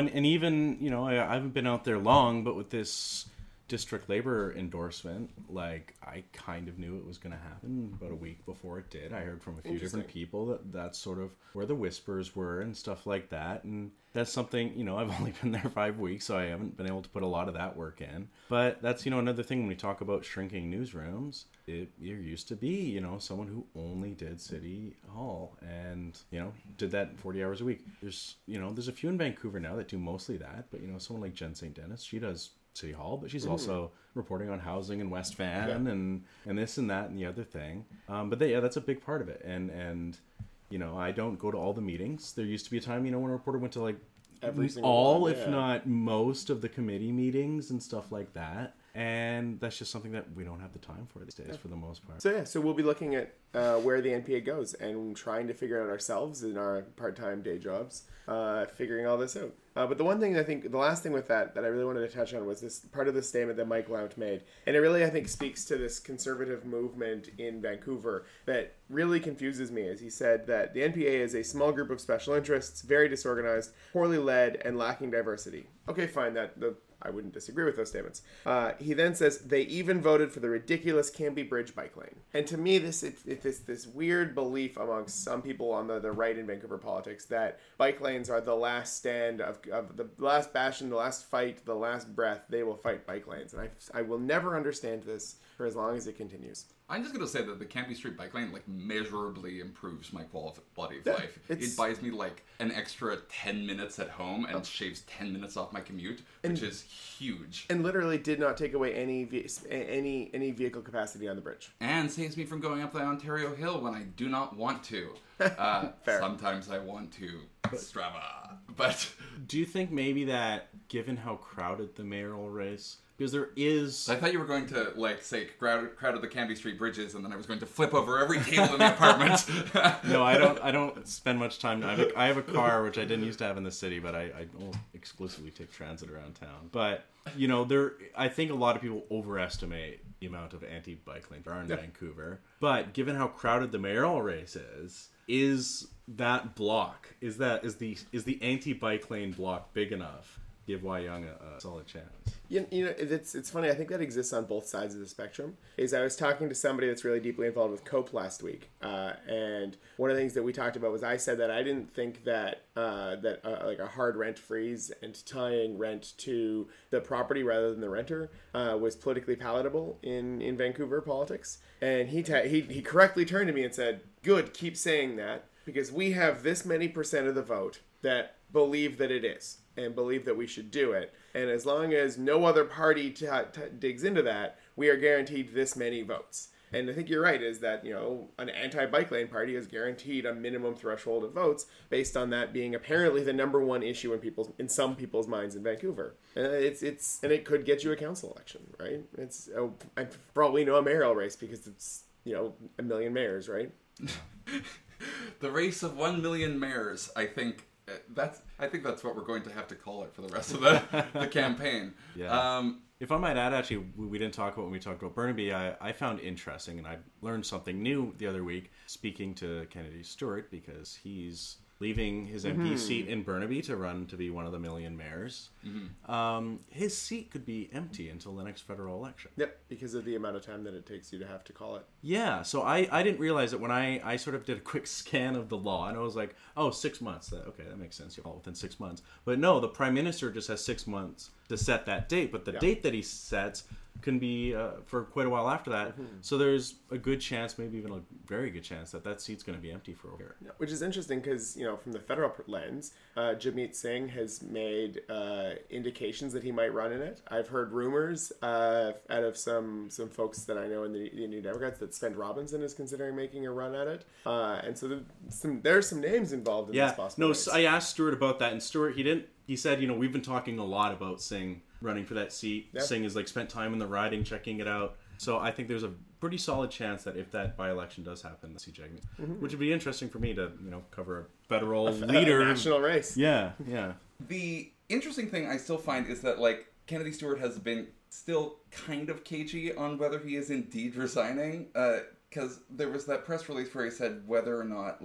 even, I haven't been out there long, but with this district labor endorsement, I kind of knew it was going to happen about a week before it did. I heard from a few different people that that's sort of where the whispers were and stuff like that. And that's something, I've only been there 5 weeks, so I haven't been able to put a lot of that work in. But that's, another thing when we talk about shrinking newsrooms, there used to be, someone who only did City Hall and, did that 40 hours a week. There's a few in Vancouver now that do mostly that, but, someone like Jen St. Dennis, she does City Hall, but she's also reporting on housing in West Van and this and that and the other thing. But that's a big part of it. And I don't go to all the meetings. There used to be a time, when a reporter went to every single one, if not most of the committee meetings and stuff like that. And that's just something that we don't have the time for these days, for the most part. So we'll be looking at where the NPA goes and trying to figure out ourselves in our part-time day jobs, figuring all this out. But the one thing I think, the last thing with that I really wanted to touch on was this part of the statement that Mike Lount made. And it really, I think, speaks to this conservative movement in Vancouver that really confuses me, as he said that the NPA is a small group of special interests, very disorganized, poorly led, and lacking diversity. Okay, fine, I wouldn't disagree with those statements. He then says they even voted for the ridiculous Cambie Bridge bike lane. And to me, this weird belief amongst some people on the right in Vancouver politics that bike lanes are the last stand of the last bastion, the last fight, the last breath. They will fight bike lanes, and I will never understand this for as long as it continues. I'm just going to say that the Cambie Street bike lane measurably improves my quality of life. It buys me an extra 10 minutes at home and shaves 10 minutes off my commute, which is huge. And literally did not take away any vehicle capacity on the bridge. And saves me from going up the Ontario Hill when I do not want to. Sometimes I want to. Strava. But Do you think maybe that, given how crowded the mayoral race, because there is... I thought you were going to, like, say, crowded the Canby Street bridges, and then I was going to flip over every table in the apartment. No, I don't spend much time. I have a car, which I didn't used to have in the city, but I almost exclusively take transit around town. But, I think a lot of people overestimate the amount of anti-bike lanes there are in Vancouver. But given how crowded the mayoral race is that block, is the anti-bike lane block big enough to give Wyong a solid chance? It's funny. I think that exists on both sides of the spectrum. I was talking to somebody that's really deeply involved with COPE last week, and one of the things that we talked about was I said that I didn't think that like a hard rent freeze and tying rent to the property rather than the renter was politically palatable in Vancouver politics. And he correctly turned to me and said, "Good, keep saying that, because we have this many percent of the vote that believe that it is and believe that we should do it. And as long as no other party digs into that, we are guaranteed this many votes." And I think you're right, is that, an anti-bike lane party is guaranteed a minimum threshold of votes based on that being apparently the number one issue in some people's minds in Vancouver. And and it could get you a council election, right? I probably know a mayoral race because it's, a million mayors, right? The race of 1 million mayors, I think that's what we're going to have to call it for the rest of the campaign. Yeah. If I might add, actually, we didn't talk about when we talked about Burnaby. I found interesting, and I learned something new the other week speaking to Kennedy Stewart, because he's leaving his MP seat in Burnaby to run to be one of the million mayors. His seat could be empty until the next federal election. Yep, because of the amount of time that it takes you to have to call it. Yeah, so I didn't realize it when I sort of did a quick scan of the law, and I was like, 6 months. Okay, that makes sense. You call it within 6 months. But no, the Prime Minister just has 6 months to set that date, but the date that he sets can be for quite a while after that. So there's a good chance, maybe even a very good chance, that seat's going to be empty for a year. Which is interesting because, from the federal lens, Jagmeet Singh has made indications that he might run in it. I've heard rumors out of some folks that I know in the New Democrats that Sven Robinson is considering making a run at it. And so there's some names involved in this possible race. I asked Stewart about that, and Stewart, he said, we've been talking a lot about Singh running for that seat. Yep. Singh has spent time in the riding, checking it out. So I think there's a pretty solid chance that if that by-election does happen, see Jagmeet, which would be interesting for me to cover a federal leader, a national race. Yeah. The interesting thing I still find is that Kennedy Stewart has been still kind of cagey on whether he is indeed resigning, because there was that press release where he said whether or not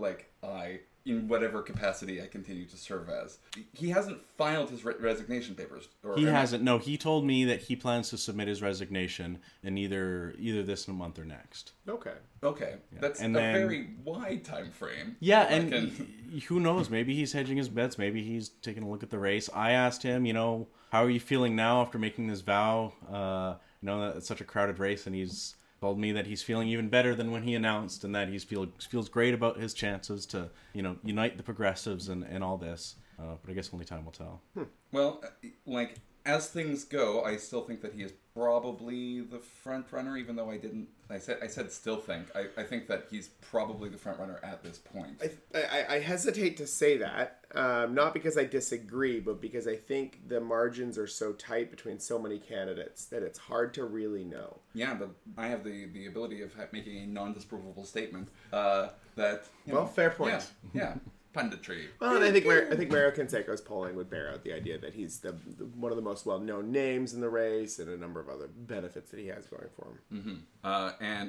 in whatever capacity I continue to serve as. He hasn't filed his resignation papers. He hasn't. No, he told me that he plans to submit his resignation in either this month or next. Okay. Yeah. That's very wide time frame. Yeah, and who knows? Maybe he's hedging his bets. Maybe he's taking a look at the race. I asked him, how are you feeling now after making this vow? That it's such a crowded race, and he's told me that he's feeling even better than when he announced, and that he feels great about his chances to, unite the progressives and all this. But I guess only time will tell. Well, as things go, I still think that he is probably the front runner, even though I said still think. I think that he's probably the front runner at this point. I hesitate to say that, not because I disagree, but because I think the margins are so tight between so many candidates that it's hard to really know. Yeah, but I have the ability of making a non-disprovable statement that... fair point. Yeah. Punditry. Well, and I think Mario Canseco's polling would bear out the idea that he's one of the most well-known names in the race, and a number of other benefits that he has going for him. And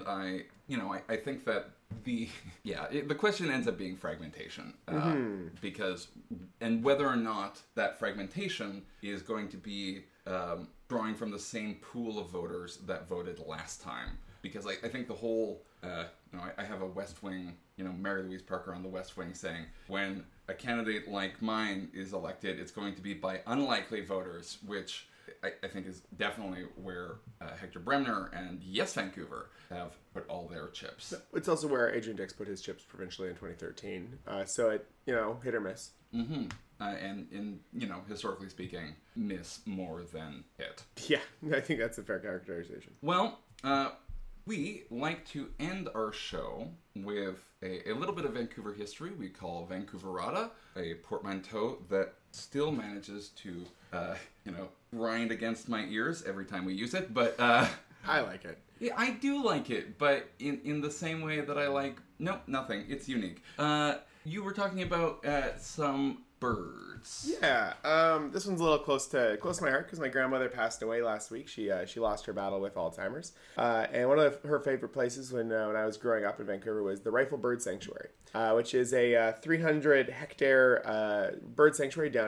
I think that the question ends up being fragmentation, because whether or not that fragmentation is going to be drawing from the same pool of voters that voted last time. Because I think the whole, I have a West Wing, Mary Louise Parker on the West Wing saying, when a candidate like mine is elected, it's going to be by unlikely voters, which I think is definitely where Hector Bremner and Yes Vancouver have put all their chips. It's also where Adrian Dix put his chips provincially in 2013. So it, hit or miss. And in, historically speaking, miss more than hit. Yeah, I think that's a fair characterization. Well, We like to end our show with a little bit of Vancouver history we call Vancouverata, a portmanteau that still manages to, grind against my ears every time we use it, but... I like it. Yeah, I do like it, but in the same way that I like... Nope, nothing. It's unique. You were talking about some birds. Yeah, this one's a little close to my heart because my grandmother passed away last week. She lost her battle with Alzheimer's, and one of her favorite places when I was growing up in Vancouver was the Rifle Bird Sanctuary, which is a 300-hectare bird sanctuary down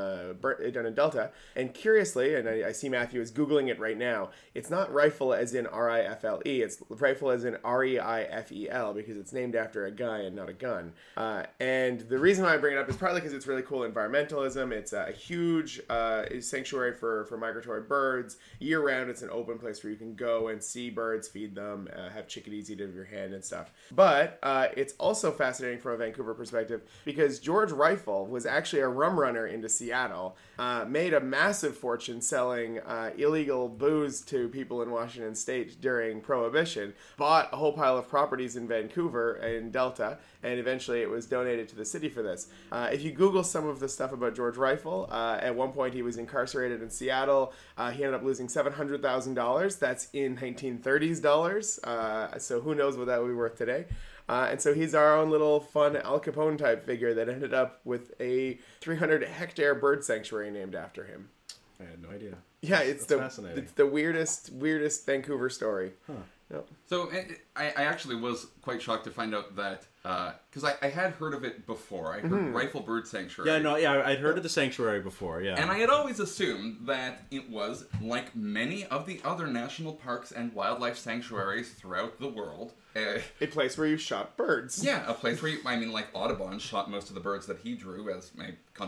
in Delta. And curiously, and I see Matthew is googling it right now. It's not rifle as in RIFLE. It's rifle as in REIFEL because it's named after a guy and not a gun. And the reason why I bring it up is partly because it's really cool environmentalism. It's a huge sanctuary for migratory birds. Year round, it's an open place where you can go and see birds, feed them, have chickadees eat out of your hand and stuff. But it's also fascinating from a Vancouver perspective because George Rifle was actually a rum runner into Seattle, made a massive fortune selling illegal booze to people in Washington State during Prohibition, bought a whole pile of properties in Vancouver and Delta, and eventually it was donated to the city for this. If you Google some of the stuff about George Rifle, at one point he was incarcerated in Seattle. He ended up losing $700,000. That's in 1930s dollars. So who knows what that would be worth today. And so he's our own little fun Al Capone type figure that ended up with a 300-hectare bird sanctuary named after him. I had no idea. Yeah, it's the weirdest Vancouver story. Huh. Yep. So I actually was quite shocked to find out that, because I had heard of it before. I heard Rifle Bird Sanctuary. I'd heard of the sanctuary before, yeah. And I had always assumed that it was, like many of the other national parks and wildlife sanctuaries throughout the world, a place where you shot birds. Yeah, a place where like Audubon shot most of the birds that he drew as my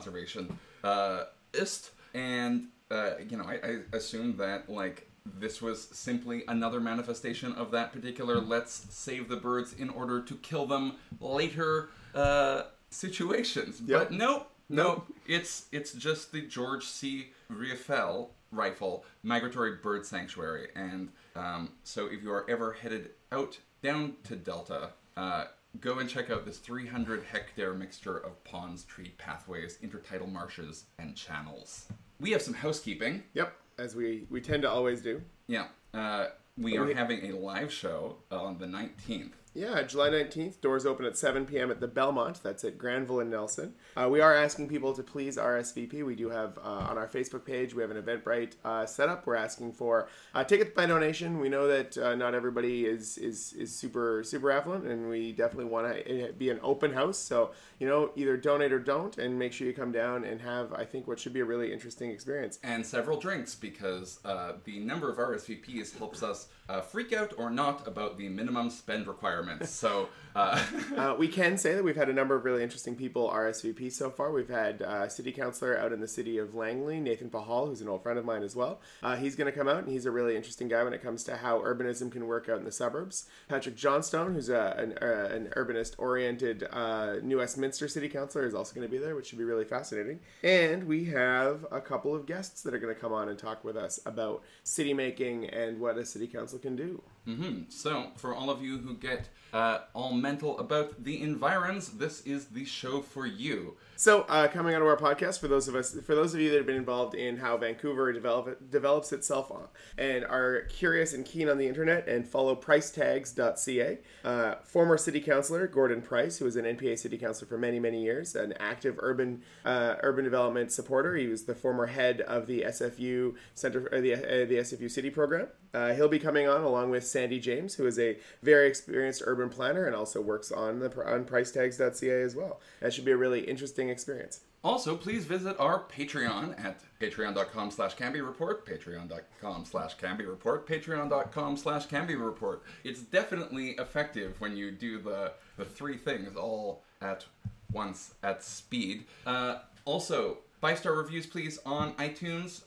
conservationist. And, I assumed that, like, this was simply another manifestation of that particular let's save the birds in order to kill them later situations. Yep. But nope. It's just the George C. Rifle Migratory Bird Sanctuary. And so if you are ever headed down to Delta, go and check out this 300-hectare mixture of ponds, tree pathways, intertidal marshes, and channels. We have some housekeeping. Yep, as we tend to always do. Yeah. We are having a live show on the 19th. Yeah, July 19th. Doors open at 7 p.m. at the Belmont. That's at Granville and Nelson. We are asking people to please RSVP. We do have, on our Facebook page, we have an Eventbrite set up. We're asking for tickets by donation. We know that not everybody is super affluent, and we definitely want to be an open house. So, either donate or don't, and make sure you come down and have, I think, what should be a really interesting experience. And several drinks, because the number of RSVPs helps us freak out or not about the minimum spend requirements. So we can say that we've had a number of really interesting people RSVP so far. We've had city councilor out in the city of Langley, Nathan Pahal, who's an old friend of mine as well. He's going to come out, and he's a really interesting guy when it comes to how urbanism can work out in the suburbs. Patrick Johnstone, who's an urbanist-oriented New Westminster city councilor, is also going to be there, which should be really fascinating. And we have a couple of guests that are going to come on and talk with us about city making and what a city council can do. Mm-hmm. So, for all of you who get all mental about the environs, this is the show for you. So, coming onto our podcast, for those of you that have been involved in how Vancouver develops itself and are curious and keen on the internet, and follow pricetags.ca. Former city councilor Gordon Price, who was an NPA city councilor for many, many years, an active urban development supporter. He was the former head of the SFU Center, the SFU City program. He'll be coming on along with Sandy James, who is a very experienced urban planner and also works on pricetags.ca as well. That should be a really interesting experience. Also, please visit our Patreon at patreon.com/CanbyReport, patreon.com/CanbyReport, patreon.com/CanbyReport. It's definitely effective when you do the three things all at once at speed. Also, 5-star reviews, please, on iTunes.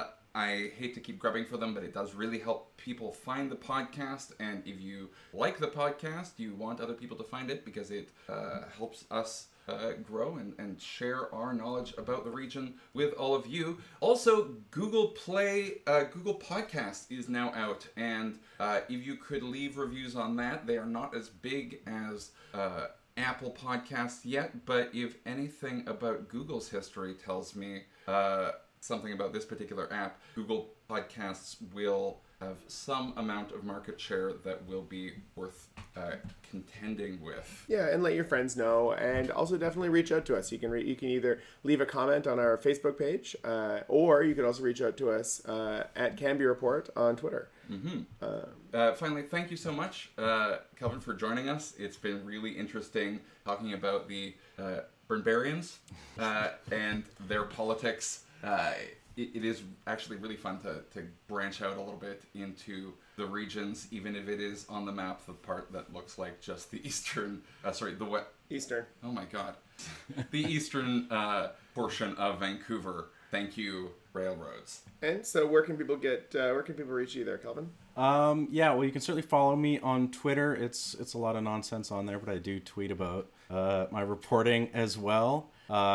I hate to keep grubbing for them, but it does really help people find the podcast. And if you like the podcast, you want other people to find it because it helps us grow and share our knowledge about the region with all of you. Also, Google Podcast is now out, and if you could leave reviews on that, they are not as big as Apple Podcasts yet, but if anything about Google's history tells me something about this particular app, Google Podcasts will have some amount of market share that will be worth contending with. Yeah, and let your friends know, and also definitely reach out to us. You can either leave a comment on our Facebook page, or you can also reach out to us at Canby Report on Twitter. Finally, thank you so much, Kelvin, for joining us. It's been really interesting talking about the Burnbarians and their politics. It is actually really fun to branch out a little bit into the regions, even if it is on the map the part that looks like just the eastern, Eastern. Oh my god. The eastern portion of Vancouver. Thank you, railroads. And so where can people reach you there, Kelvin? Yeah, well, you can certainly follow me on Twitter. It's a lot of nonsense on there, but I do tweet about my reporting as well.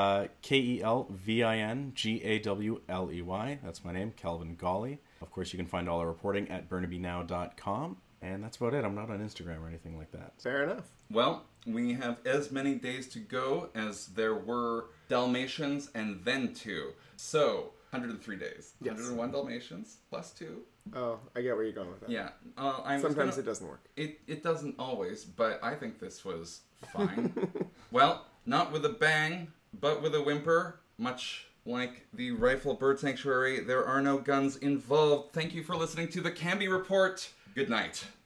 KelvinGawley. That's my name, Kelvin Gawley. Of course, you can find all our reporting at burnabynow.com. And that's about it. I'm not on Instagram or anything like that. Fair enough. Well, we have as many days to go as there were Dalmatians and then 2. So, 103 days. Yes. 101 Dalmatians plus 2. Oh, I get where you're going with that. Yeah. Sometimes it doesn't work. It doesn't always, but I think this was fine. Well, not with a bang, but with a whimper. Much like the Rifle Bird Sanctuary, there are no guns involved. Thank you for listening to the Canby Report. Good night.